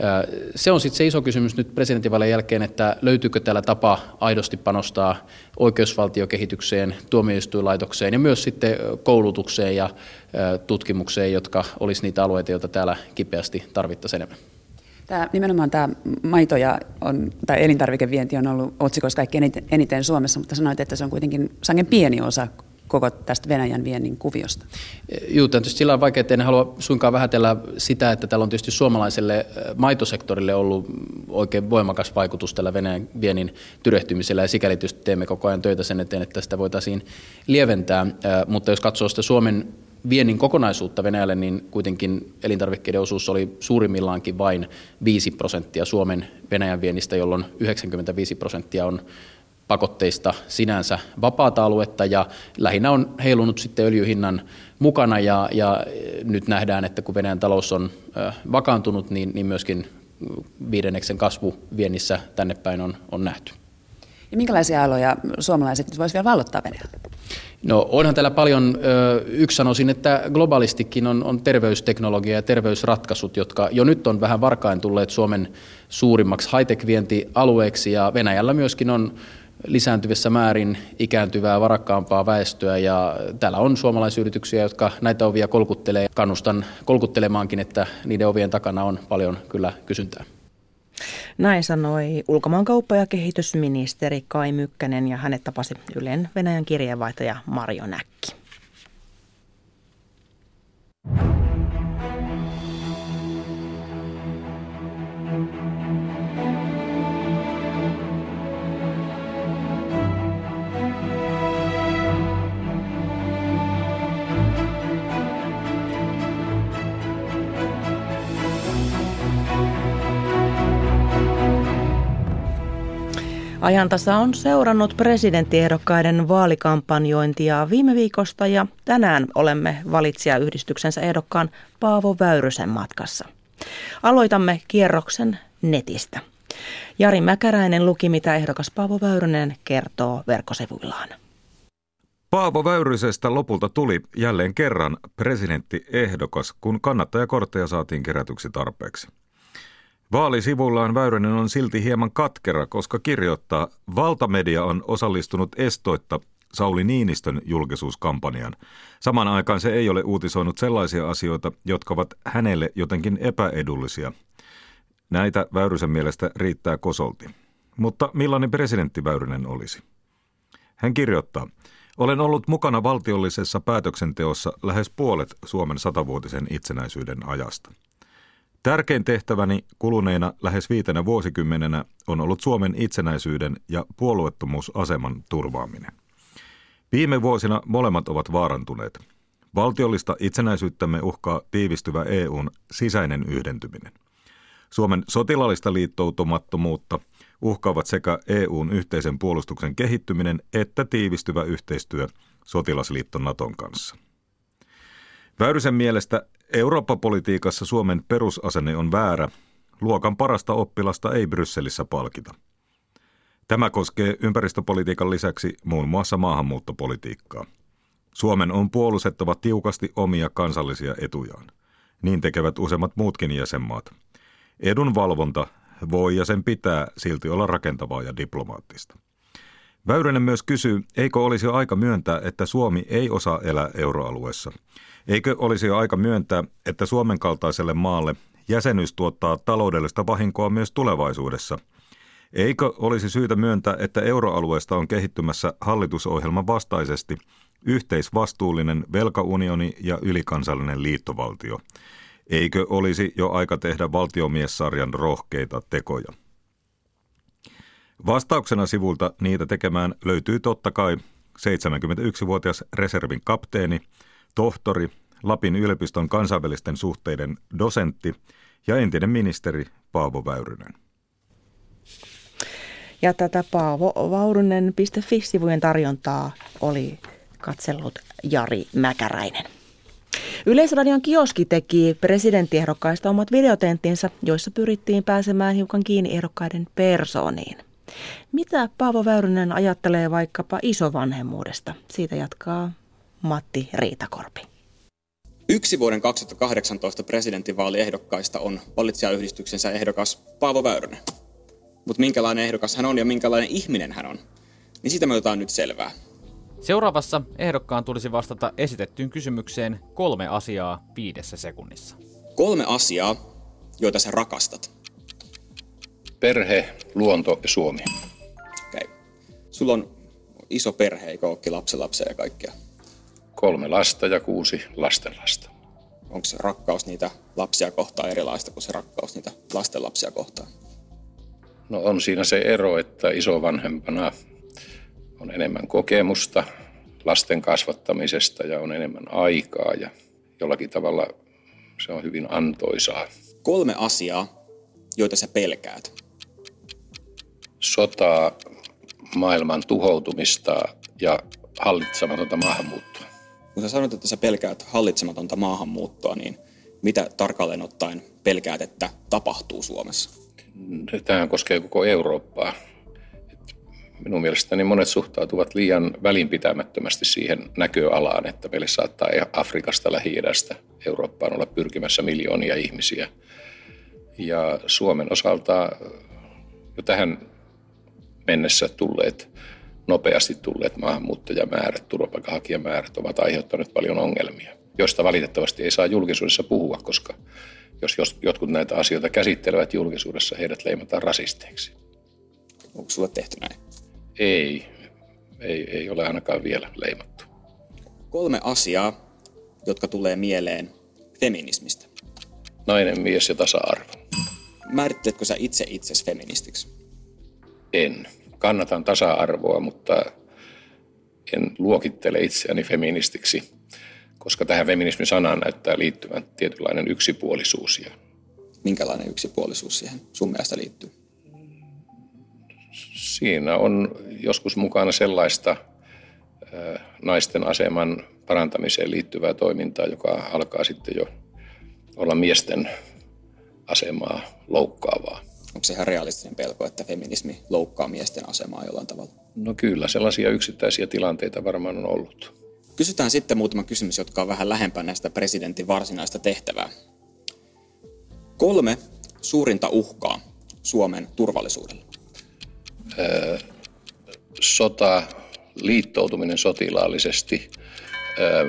Se on sitten se iso kysymys nyt presidentinvaalien jälkeen, että löytyykö täällä tapa aidosti panostaa oikeusvaltiokehitykseen, tuomioistuinlaitokseen ja myös sitten koulutukseen ja tutkimukseen, jotka olisi niitä alueita, joita täällä kipeästi tarvittaisiin enemmän. Tämä, nimenomaan tämä maito- ja on, tai elintarvikevienti on ollut otsikoissa kaikki eniten, eniten Suomessa, mutta sanoit, että se on kuitenkin sangen pieni osa koko tästä Venäjän viennin kuviosta. Joo, tietysti sillä on vaikea, että en halua suinkaan vähätellä sitä, että täällä on tietysti suomalaiselle maitosektorille ollut oikein voimakas vaikutus tällä Venäjän viennin tyrehtymisellä, ja sikäli tietysti teemme koko ajan töitä sen eteen, että sitä voitaisiin lieventää, mutta jos katsoo sitä Suomen viennin kokonaisuutta Venäjälle, niin kuitenkin elintarvikkeiden osuus oli suurimmillaankin vain viisi prosenttia Suomen Venäjän viennistä, jolloin yhdeksänkymmentäviisi prosenttia on pakotteista sinänsä vapaata aluetta, ja lähinnä on heilunut sitten öljyhinnan mukana, ja, ja nyt nähdään, että kun Venäjän talous on vakaantunut, niin, niin myöskin viidenneksen kasvu viennissä tänne päin on, on nähty. Ja minkälaisia aloja suomalaiset nyt voisivat vielä vallottaa Venäjällä? No onhan täällä paljon, yksi sanoisin, että globaalistikin on, on terveysteknologia ja terveysratkaisut, jotka jo nyt on vähän varkain tulleet Suomen suurimmaksi high-tech-vientialueeksi, ja Venäjällä myöskin on lisääntyvissä määrin ikääntyvää, varakkaampaa väestöä, ja täällä on suomalaisyrityksiä, jotka näitä ovia kolkuttelee. Kannustan kolkuttelemaankin, että niiden ovien takana on paljon kyllä kysyntää. Näin sanoi ulkomaankauppa- ja kehitysministeri Kai Mykkänen, ja hänet tapasi Ylen Venäjän kirjeenvaihtaja Marjo Näkki. Ajantasa on seurannut presidenttiehdokkaiden vaalikampanjointia viime viikosta, ja tänään olemme valitsijayhdistyksensä ehdokkaan Paavo Väyrysen matkassa. Aloitamme kierroksen netistä. Jari Mäkäräinen luki, mitä ehdokas Paavo Väyrynen kertoo verkkosivuillaan. Paavo Väyrysestä lopulta tuli jälleen kerran presidenttiehdokas, kun kannattajakortteja saatiin kerätyksi tarpeeksi. Vaalisivuillaan Väyrynen on silti hieman katkera, koska kirjoittaa, valtamedia on osallistunut estoitta Sauli Niinistön julkisuuskampanjaan. Samaan aikaan se ei ole uutisoinut sellaisia asioita, jotka ovat hänelle jotenkin epäedullisia. Näitä Väyrysen mielestä riittää kosolti. Mutta millainen presidentti Väyrynen olisi? Hän kirjoittaa, olen ollut mukana valtiollisessa päätöksenteossa lähes puolet Suomen satavuotisen itsenäisyyden ajasta. Tärkein tehtäväni kuluneina lähes viitenä vuosikymmenenä on ollut Suomen itsenäisyyden ja puolueettomuusaseman turvaaminen. Viime vuosina molemmat ovat vaarantuneet. Valtiollista itsenäisyyttämme uhkaa tiivistyvä E U:n sisäinen yhdentyminen. Suomen sotilaallista liittoutumattomuutta uhkaavat sekä E U:n yhteisen puolustuksen kehittyminen että tiivistyvä yhteistyö sotilasliitto Naton kanssa. Väyrysen mielestä Eurooppa-politiikassa Suomen perusasenne on väärä. Luokan parasta oppilasta ei Brysselissä palkita. Tämä koskee ympäristöpolitiikan lisäksi muun muassa maahanmuuttopolitiikkaa. Suomen on puolustettava tiukasti omia kansallisia etujaan. Niin tekevät useimmat muutkin jäsenmaat. Edunvalvonta voi ja sen pitää silti olla rakentavaa ja diplomaattista. Väyrynen myös kysyy, eikö olisi jo aika myöntää, että Suomi ei osaa elää euroalueessa. Eikö olisi jo aika myöntää, että Suomen kaltaiselle maalle jäsenyys tuottaa taloudellista vahinkoa myös tulevaisuudessa? Eikö olisi syytä myöntää, että euroalueesta on kehittymässä hallitusohjelman vastaisesti yhteisvastuullinen velkaunioni ja ylikansallinen liittovaltio? Eikö olisi jo aika tehdä valtiomiessarjan rohkeita tekoja? Vastauksena sivulta niitä tekemään löytyy totta kai seitsemänkymmentäyksivuotias reservin kapteeni, tohtori, Lapin yliopiston kansainvälisten suhteiden dosentti ja entinen ministeri Paavo Väyrynen. Ja tätä paavo väyrynen piste fi-sivujen tarjontaa oli katsellut Jari Mäkäräinen. Yleisradion kioski teki presidenttiehdokkaista omat videotenttinsä, joissa pyrittiin pääsemään hiukan kiinni ehdokkaiden persooniin. Mitä Paavo Väyrynen ajattelee vaikkapa isovanhemmuudesta? Siitä jatkaa Matti Riitakorpi. Yksi vuoden kaksituhattakahdeksantoista presidentinvaaliehdokkaista on valitsijayhdistyksensä ehdokas Paavo Väyrynen. Mutta minkälainen ehdokas hän on ja minkälainen ihminen hän on, niin siitä me otetaan nyt selvää. Seuraavassa ehdokkaan tulisi vastata esitettyyn kysymykseen kolme asiaa viidessä sekunnissa. Kolme asiaa, joita sä rakastat. Perhe, luonto ja Suomi. Okei. Okay. Sulla on iso perhe, eikö olekin lapsenlapsia ja kaikkea? Kolme lasta ja kuusi lastenlasta. Onko se rakkaus niitä lapsia kohtaan erilaista kuin se rakkaus niitä lastenlapsia kohtaan? No on siinä se ero, että isovanhempana on enemmän kokemusta lasten kasvattamisesta ja on enemmän aikaa ja jollakin tavalla se on hyvin antoisaa. Kolme asiaa, joita sä pelkäät. Sotaa, maailman tuhoutumista ja hallitsematonta maahanmuuttoa. Kun sä sanot, että sä pelkäät hallitsematonta maahanmuuttoa, niin mitä tarkalleen ottaen pelkäät, että tapahtuu Suomessa? Tämä koskee koko Eurooppaa. Minun mielestäni monet suhtautuvat liian välinpitämättömästi siihen näköalaan, että meille saattaa Afrikasta, Lähi-idästä Eurooppaan olla pyrkimässä miljoonia ihmisiä. Ja Suomen osalta jo tähän mennessä tulleet, nopeasti tulleet maahanmuuttajamäärät, turvapaikanhakijamäärät ovat aiheuttaneet paljon ongelmia, joista valitettavasti ei saa julkisuudessa puhua, koska jos jotkut näitä asioita käsittelevät julkisuudessa, heidät leimataan rasisteiksi. Onko sulle tehty näin? Ei, ei, ei ole ainakaan vielä leimattu. Kolme asiaa, jotka tulee mieleen feminismistä. Nainen, mies ja tasa-arvo. Määritteletkö sä itse itsesi feministiksi? En. Kannatan tasa-arvoa, mutta en luokittele itseäni feministiksi, koska tähän feminismin sanaan näyttää liittyvän tietynlainen yksipuolisuus. Minkälainen yksipuolisuus siihen sun mielestä liittyy? Siinä on joskus mukana sellaista naisten aseman parantamiseen liittyvää toimintaa, joka alkaa sitten jo olla miesten asemaa loukkaavaa. Onko se ihan realistinen pelko, että feminismi loukkaa miesten asemaa jollain tavalla? No kyllä, sellaisia yksittäisiä tilanteita varmaan on ollut. Kysytään sitten muutama kysymys, jotka on vähän lähempänä näistä presidentin varsinaista tehtävää. Kolme suurinta uhkaa Suomen turvallisuudelle. Öö, sota, liittoutuminen sotilaallisesti, öö,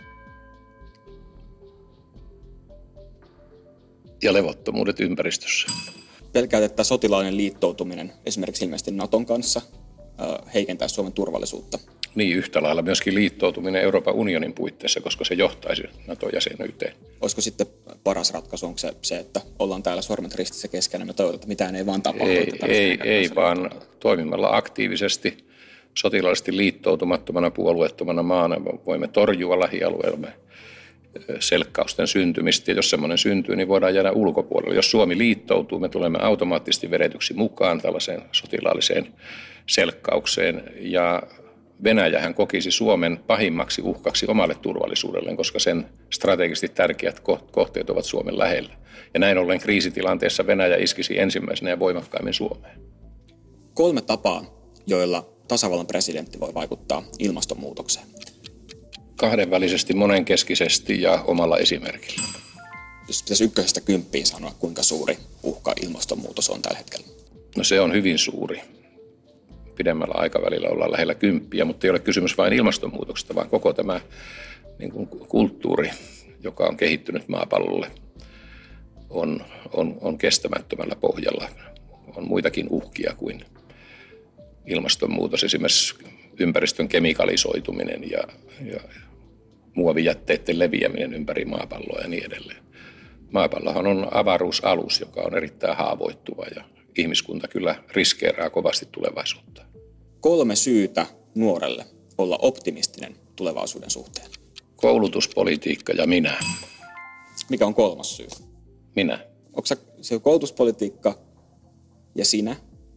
ja levottomuudet ympäristössä. Pelkäät, että sotilaallinen liittoutuminen esimerkiksi ilmeisesti Naton kanssa heikentää Suomen turvallisuutta. Niin, yhtä lailla myöskin liittoutuminen Euroopan unionin puitteissa, koska se johtaisi NATO-jäsenyyteen. Olisiko sitten paras ratkaisu, onko se, se että ollaan täällä sormet ristissä keskenään ja toivotaan, että mitään ei vaan tapahdu? Ei, ei, ei vaan toimimalla aktiivisesti, sotilaallisesti liittoutumattomana, puolueettomana maana voimme torjua lähialueellamme selkkausten syntymistä, ja jos semmoinen syntyy, niin voidaan jäädä ulkopuolelle. Jos Suomi liittoutuu, me tulemme automaattisesti vedetyksi mukaan tällaiseen sotilaalliseen selkkaukseen, ja Venäjähän kokisi Suomen pahimmaksi uhkaksi omalle turvallisuudelleen, koska sen strategisesti tärkeät kohteet ovat Suomen lähellä. Ja näin ollen kriisitilanteessa Venäjä iskisi ensimmäisenä ja voimakkaimmin Suomeen. Kolme tapaa, joilla tasavallan presidentti voi vaikuttaa ilmastonmuutokseen. Kahdenvälisesti, monenkeskisesti ja omalla esimerkillä. Jos pitäisi ykkösestä kymppiin sanoa, kuinka suuri uhka ilmastonmuutos on tällä hetkellä? No se on hyvin suuri. Pidemmällä aikavälillä ollaan lähellä kymppiä, mutta ei ole kysymys vain ilmastonmuutoksesta, vaan koko tämä niin kuin kulttuuri, joka on kehittynyt maapallolle, on, on, on kestämättömällä pohjalla. On muitakin uhkia kuin ilmastonmuutos, esimerkiksi ympäristön kemikalisoituminen ja, ja muovijätteiden leviäminen ympäri maapalloa ja niin edelleen. Maapallohan on avaruusalus, joka on erittäin haavoittuva ja ihmiskunta kyllä riskeeraa kovasti tulevaisuutta. Kolme syytä nuorelle olla optimistinen tulevaisuuden suhteen. Koulutuspolitiikka ja minä. Mikä on kolmas syy? Minä. Onko se koulutuspolitiikka ja sinä?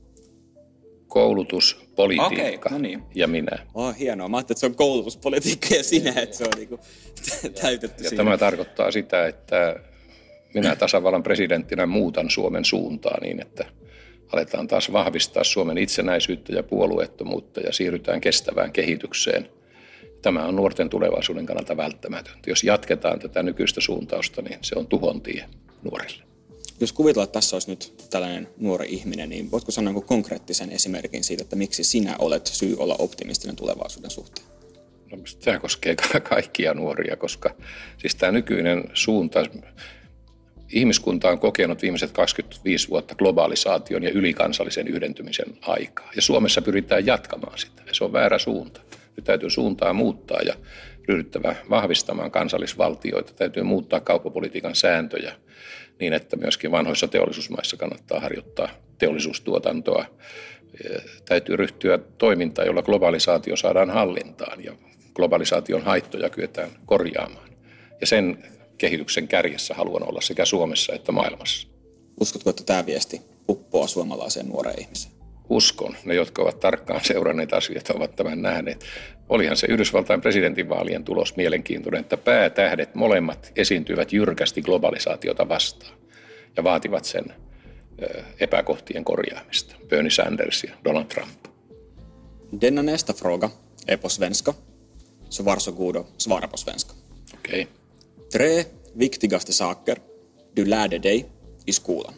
Koulutuspolitiikka okay, no niin. ja minä. Oh, hienoa. Mä ajattelin, että se on koulutuspolitiikka ja sinä, että se on niinku täytetty ja siinä. Tämä tarkoittaa sitä, että minä tasavallan presidenttinä muutan Suomen suuntaa niin, että aletaan taas vahvistaa Suomen itsenäisyyttä ja puolueettomuutta ja siirrytään kestävään kehitykseen. Tämä on nuorten tulevaisuuden kannalta välttämätöntä. Jos jatketaan tätä nykyistä suuntausta, niin se on tuhon tie nuorille. Jos kuvitellaan, että tässä olisi nyt tällainen nuori ihminen, niin voitko sanoa jonkun konkreettisen esimerkin siitä, että miksi sinä olet syy olla optimistinen tulevaisuuden suhteen? No, tämä koskee kaikkia nuoria, koska siis tämä nykyinen suunta, ihmiskunta on kokenut viimeiset kaksikymmentäviisi vuotta globalisaation ja ylikansallisen yhdentymisen aikaa. Ja Suomessa pyritään jatkamaan sitä. Ja se on väärä suunta. Nyt täytyy suuntaa muuttaa ja ryhdyttävä vahvistamaan kansallisvaltioita. Täytyy muuttaa kauppapolitiikan sääntöjä niin, että myöskin vanhoissa teollisuusmaissa kannattaa harjoittaa teollisuustuotantoa. Täytyy ryhtyä toimintaan, jolla globalisaatio saadaan hallintaan ja globalisaation haittoja kyetään korjaamaan. Ja sen kehityksen kärjessä haluan olla sekä Suomessa että maailmassa. Uskotko, että tämä viesti uppoaa suomalaiseen nuoreen ihmiseen? Uskon. Ne, jotka ovat tarkkaan seuranneet asioita, ovat tämän nähneet. Olihan se Yhdysvaltain presidentinvaalien tulos mielenkiintoinen, että päätähdet molemmat esiintyivät jyrkästi globalisaatiota vastaan ja vaativat sen epäkohtien korjaamista. Bernie Sanders ja Donald Trump. Denna nästa fråga är på svenska, så varsågod och svara på svenska. Okej. Okay. Tre viktigaste saker du lärde dig i skolan.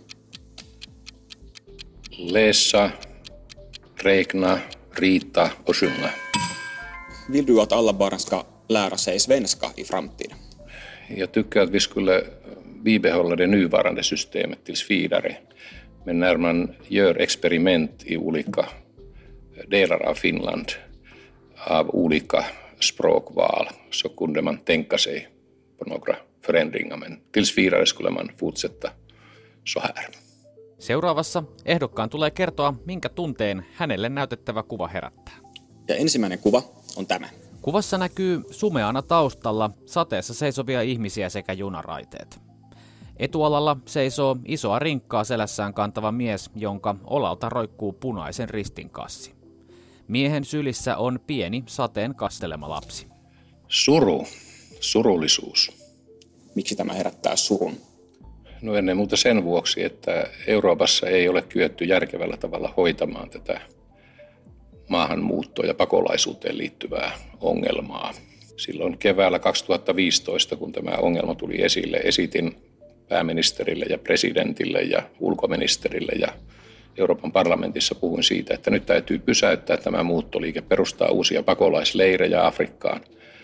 Läsa, räkna, rita och sjunga. Vill du att alla barn ska lära sig svenska i framtiden? Jag tycker att vi skulle bibehålla det nuvarande systemet tills vidare. Men när man gör experiment i olika delar av Finland av olika språkval så kunde man tänka sig på några förändringar. Men tills vidare skulle man fortsätta så här. Seuraavassa ehdokkaan tulee kertoa, minkä tunteen hänelle näytettävä kuva herättää. Ja ensimmäinen kuva on tämä. Kuvassa näkyy sumeana taustalla sateessa seisovia ihmisiä sekä junaraiteet. Etualalla seisoo isoa rinkkaa selässään kantava mies, jonka olalta roikkuu punaisen ristin kassi. Miehen sylissä on pieni sateen kastelema lapsi. Suru, surullisuus. Miksi tämä herättää surun? No ennen muuta sen vuoksi, että Euroopassa ei ole kyetty järkevällä tavalla hoitamaan tätä maahanmuuttoon ja pakolaisuuteen liittyvää ongelmaa. Silloin keväällä kaksituhattaviisitoista, kun tämä ongelma tuli esille, esitin pääministerille ja presidentille ja ulkoministerille ja Euroopan parlamentissa puhuin siitä, että nyt täytyy pysäyttää tämä muuttoliike, perustaa uusia pakolaisleirejä Afrikkaan,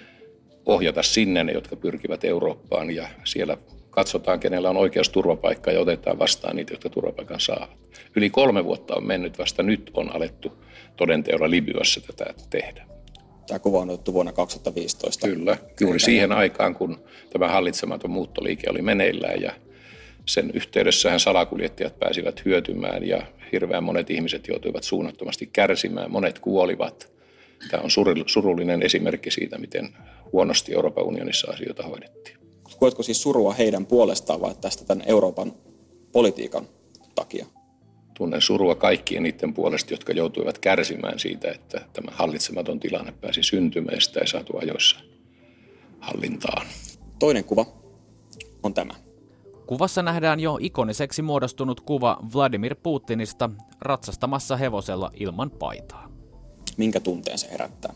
ohjata sinne ne, jotka pyrkivät Eurooppaan ja siellä katsotaan, kenellä on oikeus turvapaikkaa ja otetaan vastaan niitä, jotka turvapaikan saavat. Yli kolme vuotta on mennyt, vasta nyt on alettu todenteolla Libyassa tätä tehdä. Tämä kuva on otettu vuonna kaksituhattaviisitoista. Kyllä, juuri siihen aikaan, kun tämä hallitsematon muuttoliike oli meneillään ja sen yhteydessähän salakuljettajat pääsivät hyötymään ja hirveän monet ihmiset joutuivat suunnattomasti kärsimään, monet kuolivat. Tämä on surullinen esimerkki siitä, miten huonosti Euroopan unionissa asioita hoidettiin. Koetko siis surua heidän puolestaan vai tästä tämän Euroopan politiikan takia? Tunnen surua kaikkien niiden puolesta, jotka joutuivat kärsimään siitä, että tämä hallitsematon tilanne pääsi syntymään ja sitä ei saatu ajoissa hallintaan. Toinen kuva on tämä. Kuvassa nähdään jo ikoniseksi muodostunut kuva Vladimir Putinista ratsastamassa hevosella ilman paitaa. Minkä tunteen se herättää?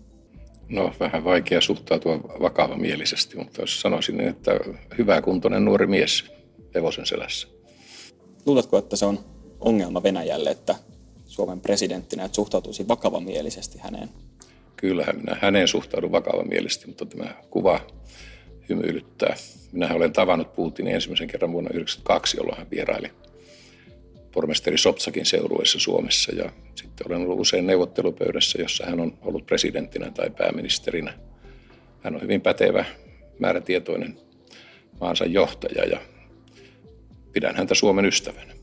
No, vähän vaikea suhtautua vakavamielisesti, mutta jos sanoisin, että hyväkuntoinen nuori mies hevosen selässä. Luuletko, että se on ongelma Venäjälle, että Suomen presidenttinä että suhtautuisi vakavamielisesti häneen? Kyllähän minä häneen suhtaudun vakavamielisesti, mutta tämä kuva hymyilyttää. Minä olen tavannut Putinin ensimmäisen kerran vuonna yhdeksänkymmentäkaksi, jolloin hän vieraili pormestari Sobtsakin seurueessa Suomessa. Ja sitten olen ollut usein neuvottelupöydässä, jossa hän on ollut presidenttinä tai pääministerinä. Hän on hyvin pätevä, määrätietoinen maansa johtaja ja pidän häntä Suomen ystävänä.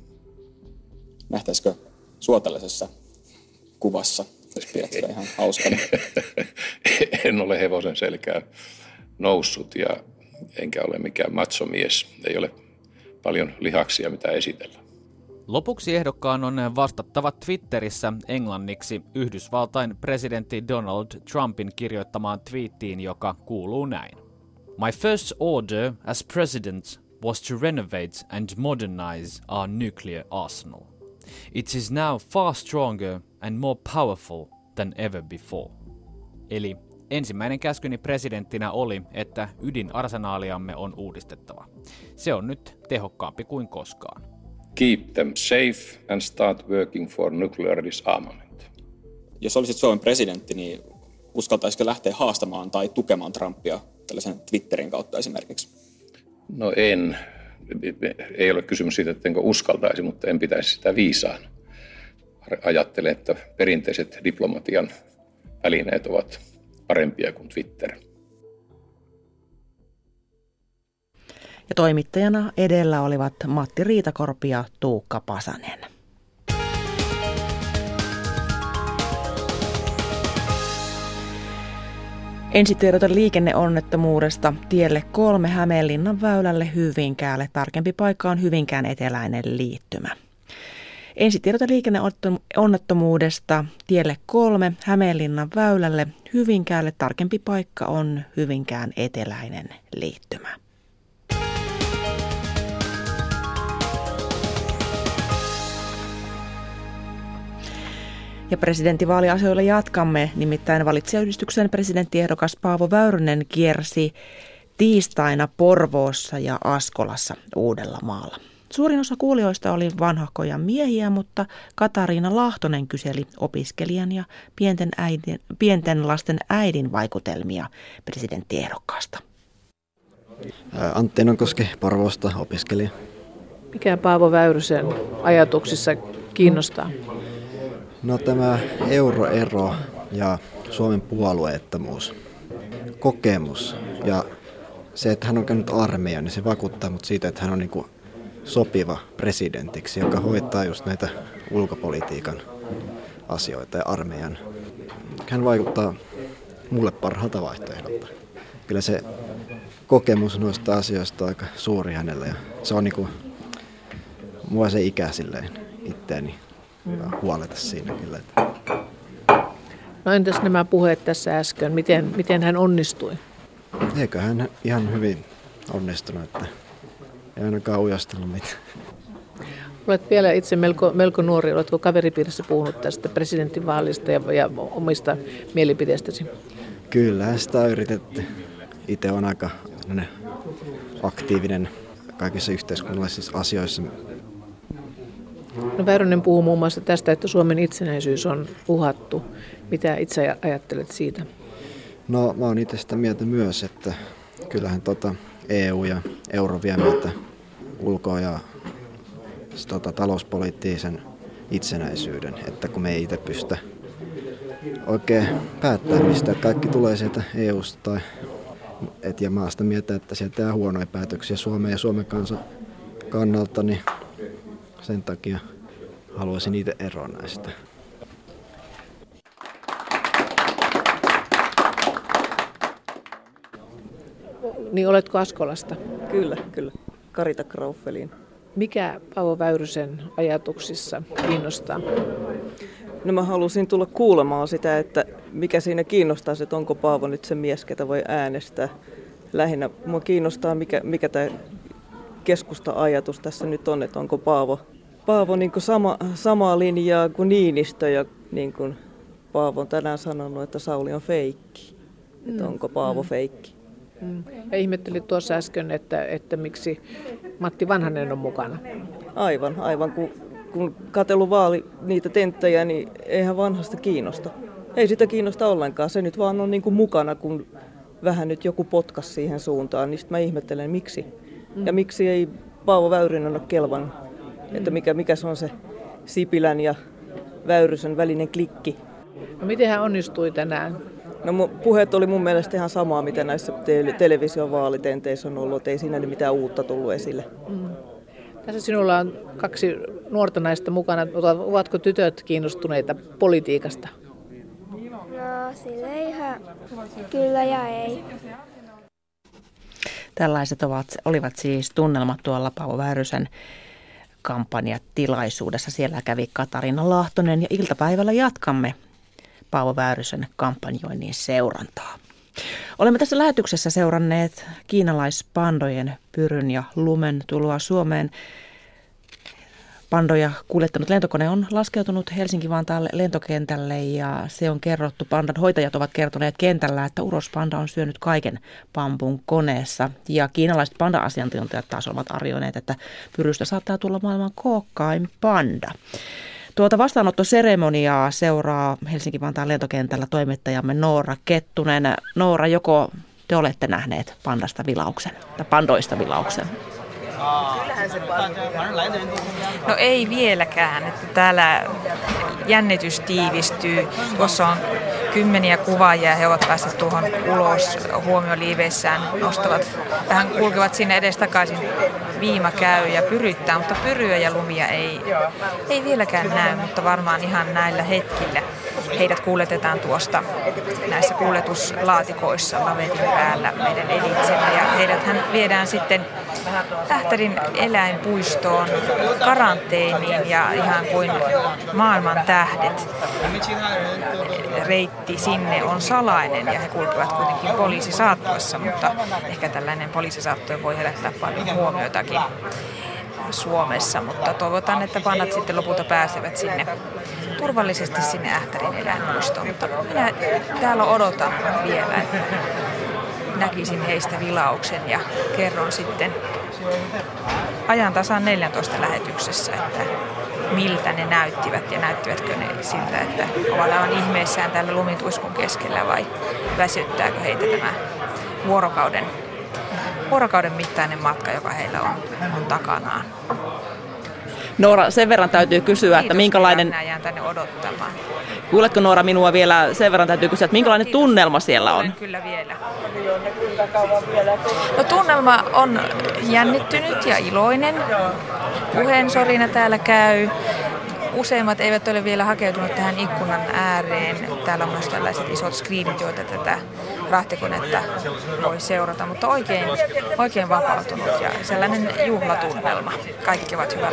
Nähtäisikö sua tällaisessa kuvassa? Pidät sitä ihan hauskana. En ole hevosen selkään noussut ja enkä ole mikään machomies. Ei ole paljon lihaksia, mitä esitellä. Lopuksi ehdokkaan on vastattava Twitterissä englanniksi Yhdysvaltain presidentti Donald Trumpin kirjoittamaan twiittiin, joka kuuluu näin. My first order as president was to renovate and modernize our nuclear arsenal. It is now far stronger and more powerful than ever before. Eli ensimmäinen käskyni presidenttinä oli, että ydinarsenaaliamme on uudistettava. Se on nyt tehokkaampi kuin koskaan. Keep them safe and start working for nuclear disarmament. Jos olisit Suomen presidentti, niin uskaltaisiko lähteä haastamaan tai tukemaan Trumpia tällaisen Twitterin kautta esimerkiksi? No en. Ei ole kysymys siitä, että enkö uskaltaisi, mutta en pitäisi sitä viisaan. Ajattelen, että perinteiset diplomatian välineet ovat parempia kuin Twitter. Ja toimittajana edellä olivat Matti Riitakorpi ja Tuukka Pasanen. Ensitiedote liikenneonnettomuudesta tielle kolme Hämeenlinnan väylälle Hyvinkäälle. Tarkempi paikka on Hyvinkään eteläinen liittymä. Ensitiedote liikenneonnettomuudesta tielle kolme Hämeenlinnan väylälle Hyvinkäälle. Tarkempi paikka on Hyvinkään eteläinen liittymä. Ja presidentinvaaliasioilla jatkamme, nimittäin valitsijayhdistyksen presidenttiehdokas Paavo Väyrynen kiersi tiistaina Porvoossa ja Askolassa Uudellamaalla. Suurin osa kuulijoista oli vanhahkoja miehiä, mutta Katariina Lahtonen kyseli opiskelijan ja pienten, äidin, pienten lasten äidin vaikutelmia presidenttiehdokkaasta. Antti Enonkoski Porvoosta, opiskelija. Mikä Paavo Väyrysen ajatuksissa kiinnostaa? No tämä euroero ja Suomen puolueettomuus, kokemus ja se, että hän on käynyt armeijan, niin se vakuuttaa mut siitä, että hän on niin kuin sopiva presidentiksi, joka hoitaa just näitä ulkopolitiikan asioita ja armeijan. Hän vaikuttaa mulle parhaalta vaihtoehdolta. Kyllä se kokemus noista asioista on aika suuri hänellä ja se on niin kuin mua se ikä silleen itteeni. Ja huoleta siinä kyllä. No entäs nämä puheet tässä äsken, miten, miten hän onnistui? Eikö hän ihan hyvin onnistunut, että ei ainakaan ujostellut mitään. Olet vielä itse melko, melko nuori. Oletko kaveripiirissä puhunut tästä presidentinvaalista ja, ja omista mielipiteistäsi? Kyllähän sitä on yritetty. Itse on aika aktiivinen kaikissa yhteiskunnallisissa asioissa. No Väyrynen puhuu muun muassa tästä, että Suomen itsenäisyys on uhattu. Mitä itse ajattelet siitä? No mä oon itse sitä mieltä myös, että kyllähän tota E U ja euro vie meiltä ulko- ja tota, talouspoliittisen itsenäisyyden, että kun me ei itse pystytä oikein päättämään mistä, että kaikki tulee sieltä E U:sta tai et, ja maasta mieltä, että sieltä tehdään huonoja päätöksiä Suomen ja Suomen kansan kannalta, niin sen takia haluaisin itse eroa näistä. Niin oletko Askolasta? Kyllä, kyllä. Karita Grauffelin. Mikä Paavo Väyrysen ajatuksissa kiinnostaa? No mä halusin tulla kuulemaan sitä, että mikä siinä kiinnostaa, että onko Paavo nyt se mies, ketä voi äänestää. Lähinnä mua kiinnostaa, mikä, mikä tämä keskusta-ajatus tässä nyt on, että onko Paavo, Paavo niin kuin sama, samaa linjaa kuin Niinistö ja niin kuin Paavo on tänään sanonut, että Sauli on feikki. Mm. Että onko Paavo mm. feikki. Mm. Ja ihmettelit tuossa äsken, että, että miksi Matti Vanhanen on mukana. Aivan, aivan. Kun, kun katsellut vaali niitä tenttejä, niin eihän Vanhasta kiinnosta. Ei sitä kiinnosta ollenkaan. Se nyt vaan on niin kuin mukana, kun vähän nyt joku potkas siihen suuntaan. Niin sitten mä ihmettelen, miksi. Mm. Ja miksi ei Paavo Väyrynen ole kelvannut. Mm. Että mikä, mikä se on se Sipilän ja Väyrysen välinen klikki. No miten hän onnistui tänään? No puheet oli mun mielestä ihan samaa, mitä näissä te- television vaalitenteissä on ollut. Ei siinä mitään uutta tullut esille. Mm. Tässä sinulla on kaksi nuorta naista mukana. Ovatko tytöt kiinnostuneita politiikasta? No sille ihan kyllä ja ei. Tällaiset ovat, olivat siis tunnelmat tuolla Paavo Väyrysen kampanjatilaisuudessa. Siellä kävi Katarina Lahtonen ja iltapäivällä jatkamme Paavo Väyrysen kampanjoinnin seurantaa. Olemme tässä lähetyksessä seuranneet kiinalaispandojen Pyryn ja Lumen tuloa Suomeen. Pandoja kuljettanut lentokone on laskeutunut Helsinki-Vantaalle lentokentälle ja se on kerrottu, pandan hoitajat ovat kertoneet kentällä, että urospanda on syönyt kaiken pampun koneessa. Ja kiinalaiset panda-asiantuntijat taas ovat arvioineet, että Pyrystä saattaa tulla maailman kookkain panda. Tuota vastaanottoseremoniaa seuraa Helsinki-Vantaan lentokentällä toimittajamme Noora Kettunen. Noora, joko te olette nähneet pandasta vilauksen tai pandoista vilauksen? No ei vieläkään, että täällä jännitys tiivistyy. Tuossa on kymmeniä kuvaajia, he ovat päässeet tuohon ulos huomioliiveissään, nostavat, vähän kulkevat sinne edestakaisin, viima käy ja pyryttää, mutta pyryä ja lumia ei, ei vieläkään näy, mutta varmaan ihan näillä hetkillä heidät kuljetetaan tuosta näissä kuljetuslaatikoissa lavetin päällä meidän editsemme ja heidäthän viedään sitten Ähtärin eläinpuistoon karanteeniin ja ihan kuin maailman tähdet. Reitti sinne on salainen ja he kulkevat kuitenkin poliisisaattuessa, mutta ehkä tällainen poliisisaattuja voi herättää paljon huomiotakin Suomessa, mutta toivotaan, että pannat sitten lopulta pääsevät sinne turvallisesti sinne Ähtärin eläinpuistoon, mutta minä täällä odotan vielä, että näkisin heistä vilauksen ja kerron sitten ajan tasan neljäntoista lähetyksessä, että miltä ne näyttivät ja näyttivätkö ne siltä, että ovat aivan ihmeissään tällä lumituiskun keskellä vai väsyttääkö heitä tämä vuorokauden, vuorokauden mittainen matka, joka heillä on, on takanaan. Noora, sen verran täytyy kysyä, Kiitos, että minkälainen... Minä jään tänne odottamaan. Kuuletko Noora minua vielä? Sen verran täytyy kysyä, että minkälainen Kiitos. Tunnelma siellä on? Olen kyllä vielä. No, tunnelma on jännittynyt ja iloinen. Puheensorina täällä käy. Useimmat eivät ole vielä hakeutunut tähän ikkunan ääreen. Täällä on myös tällaiset isot screenit, joita tätä rahtikonetta voi seurata, mutta oikein, oikein vapautunut ja sellainen juhlatunnelma. Kaikki ovat hyvällä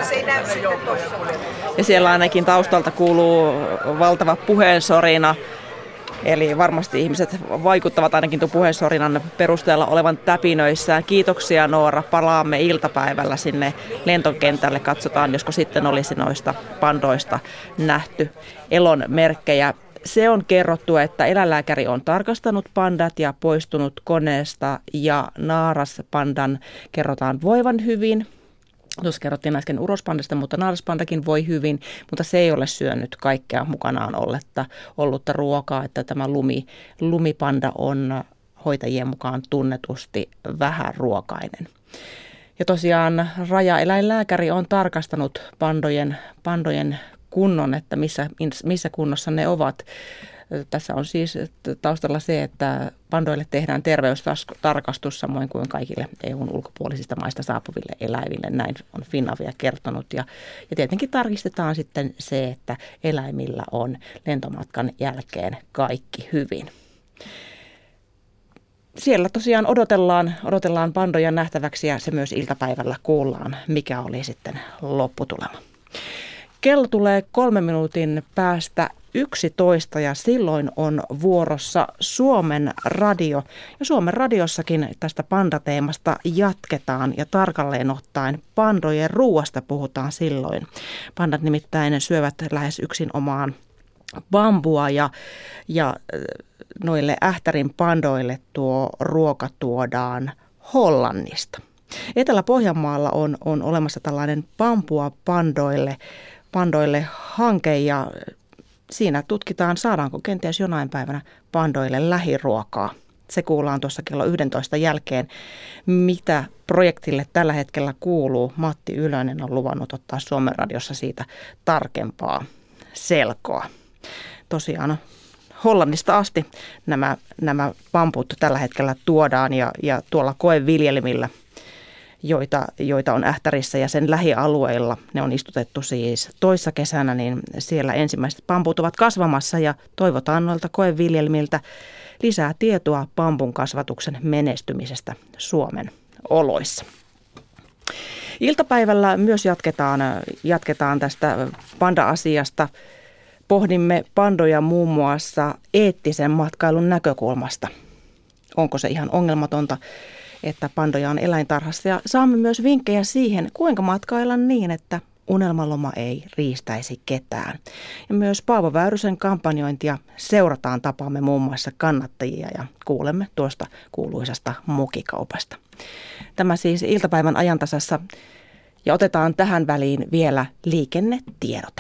tunnelmalla. Ja siellä ainakin taustalta kuuluu valtava puheensorina. Eli varmasti ihmiset vaikuttavat ainakin tuon puheensorinan perusteella olevan täpinöissään. Kiitoksia Noora, palaamme iltapäivällä sinne lentokentälle. Katsotaan, josko sitten olisi noista pandoista nähty elon merkkejä. Se on kerrottu, että eläinlääkäri on tarkastanut pandat ja poistunut koneesta ja naaraspandan kerrotaan voivan hyvin. Tuossa kerrottiin äsken urospandasta, mutta naaraspandakin voi hyvin, mutta se ei ole syönyt kaikkea mukanaan ollutta, ollutta ruokaa, että tämä lumi, lumipanda on hoitajien mukaan tunnetusti vähäruokainen. Ja tosiaan rajaeläinlääkäri on tarkastanut pandojen, pandojen kunnon, että missä, missä kunnossa ne ovat. Tässä on siis taustalla se, että pandoille tehdään terveystarkastus samoin kuin kaikille E U:n ulkopuolisista maista saapuville eläimille. Näin on Finavia kertonut. Ja, ja tietenkin tarkistetaan sitten se, että eläimillä on lentomatkan jälkeen kaikki hyvin. Siellä tosiaan odotellaan, odotellaan pandoja nähtäväksi ja se myös iltapäivällä kuullaan, mikä oli sitten lopputulema. Kello tulee kolmen minuutin päästä yksitoista ja silloin on vuorossa Suomen radio. Ja Suomen radiossakin tästä pandateemasta jatketaan ja tarkalleen ottaen pandojen ruuasta puhutaan silloin. Pandat nimittäin syövät lähes yksin omaan bambua ja, ja noille ähtärin pandoille tuo ruoka tuodaan Hollannista. Etelä-Pohjanmaalla on, on olemassa tällainen bambua pandoille, pandoille hanke ja siinä tutkitaan, saadaanko kenties jonain päivänä pandoille lähiruokaa. Se kuullaan tuossa kello yksitoista jälkeen. Mitä projektille tällä hetkellä kuuluu? Matti Ylönen on luvannut ottaa Suomen radiossa siitä tarkempaa selkoa. Tosiaan Hollannista asti nämä, nämä pamput tällä hetkellä tuodaan ja, ja tuolla koeviljelmillä, joita, joita on Ähtärissä ja sen lähialueilla. Ne on istutettu siis toissa kesänä, niin siellä ensimmäiset pamput ovat kasvamassa ja toivotaan noilta koeviljelmiltä lisää tietoa pampun kasvatuksen menestymisestä Suomen oloissa. Iltapäivällä myös jatketaan, jatketaan tästä panda-asiasta. Pohdimme pandoja muun muassa eettisen matkailun näkökulmasta. Onko se ihan ongelmatonta, että pandoja on eläintarhassa? Ja saamme myös vinkkejä siihen, kuinka matkailla niin, että unelmaloma ei riistäisi ketään. Ja myös Paavo Väyrysen kampanjointia seurataan, tapaamme muun muassa kannattajia ja kuulemme tuosta kuuluisasta mukikaupasta. Tämä siis iltapäivän ajantasassa ja otetaan tähän väliin vielä liikennetiedote.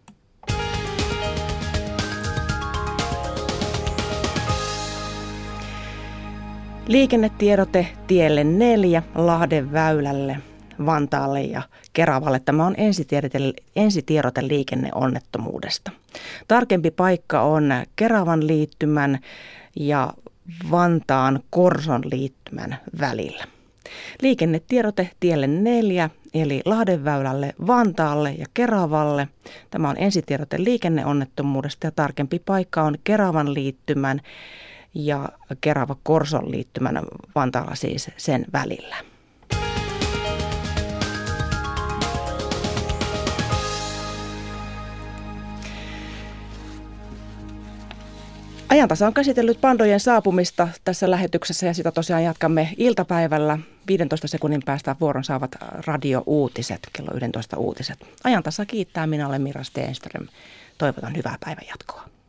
Liikennetiedote tielle neljä, Lahden väylälle, Vantaalle ja Keravalle. Tämä on ensitiedote liikenneonnettomuudesta. Tarkempi paikka on Keravan liittymän ja Vantaan Korson liittymän välillä. Liikennetiedote tielle neljä, eli Lahden väylälle, Vantaalle ja Keravalle. Tämä on ensitiedote liikenneonnettomuudesta ja tarkempi paikka on Keravan liittymän ja Kerava Korson liittymän Vantaalla siis sen välillä. Ajantasa on käsitellyt pandojen saapumista tässä lähetyksessä ja sitä tosiaan jatkamme iltapäivällä. viidentoista sekunnin päästä vuoron saavat radio-uutiset, kello yksitoista uutiset. Ajantasa kiittää, minä olen Mira Stenström. Toivotan hyvää päivänjatkoa.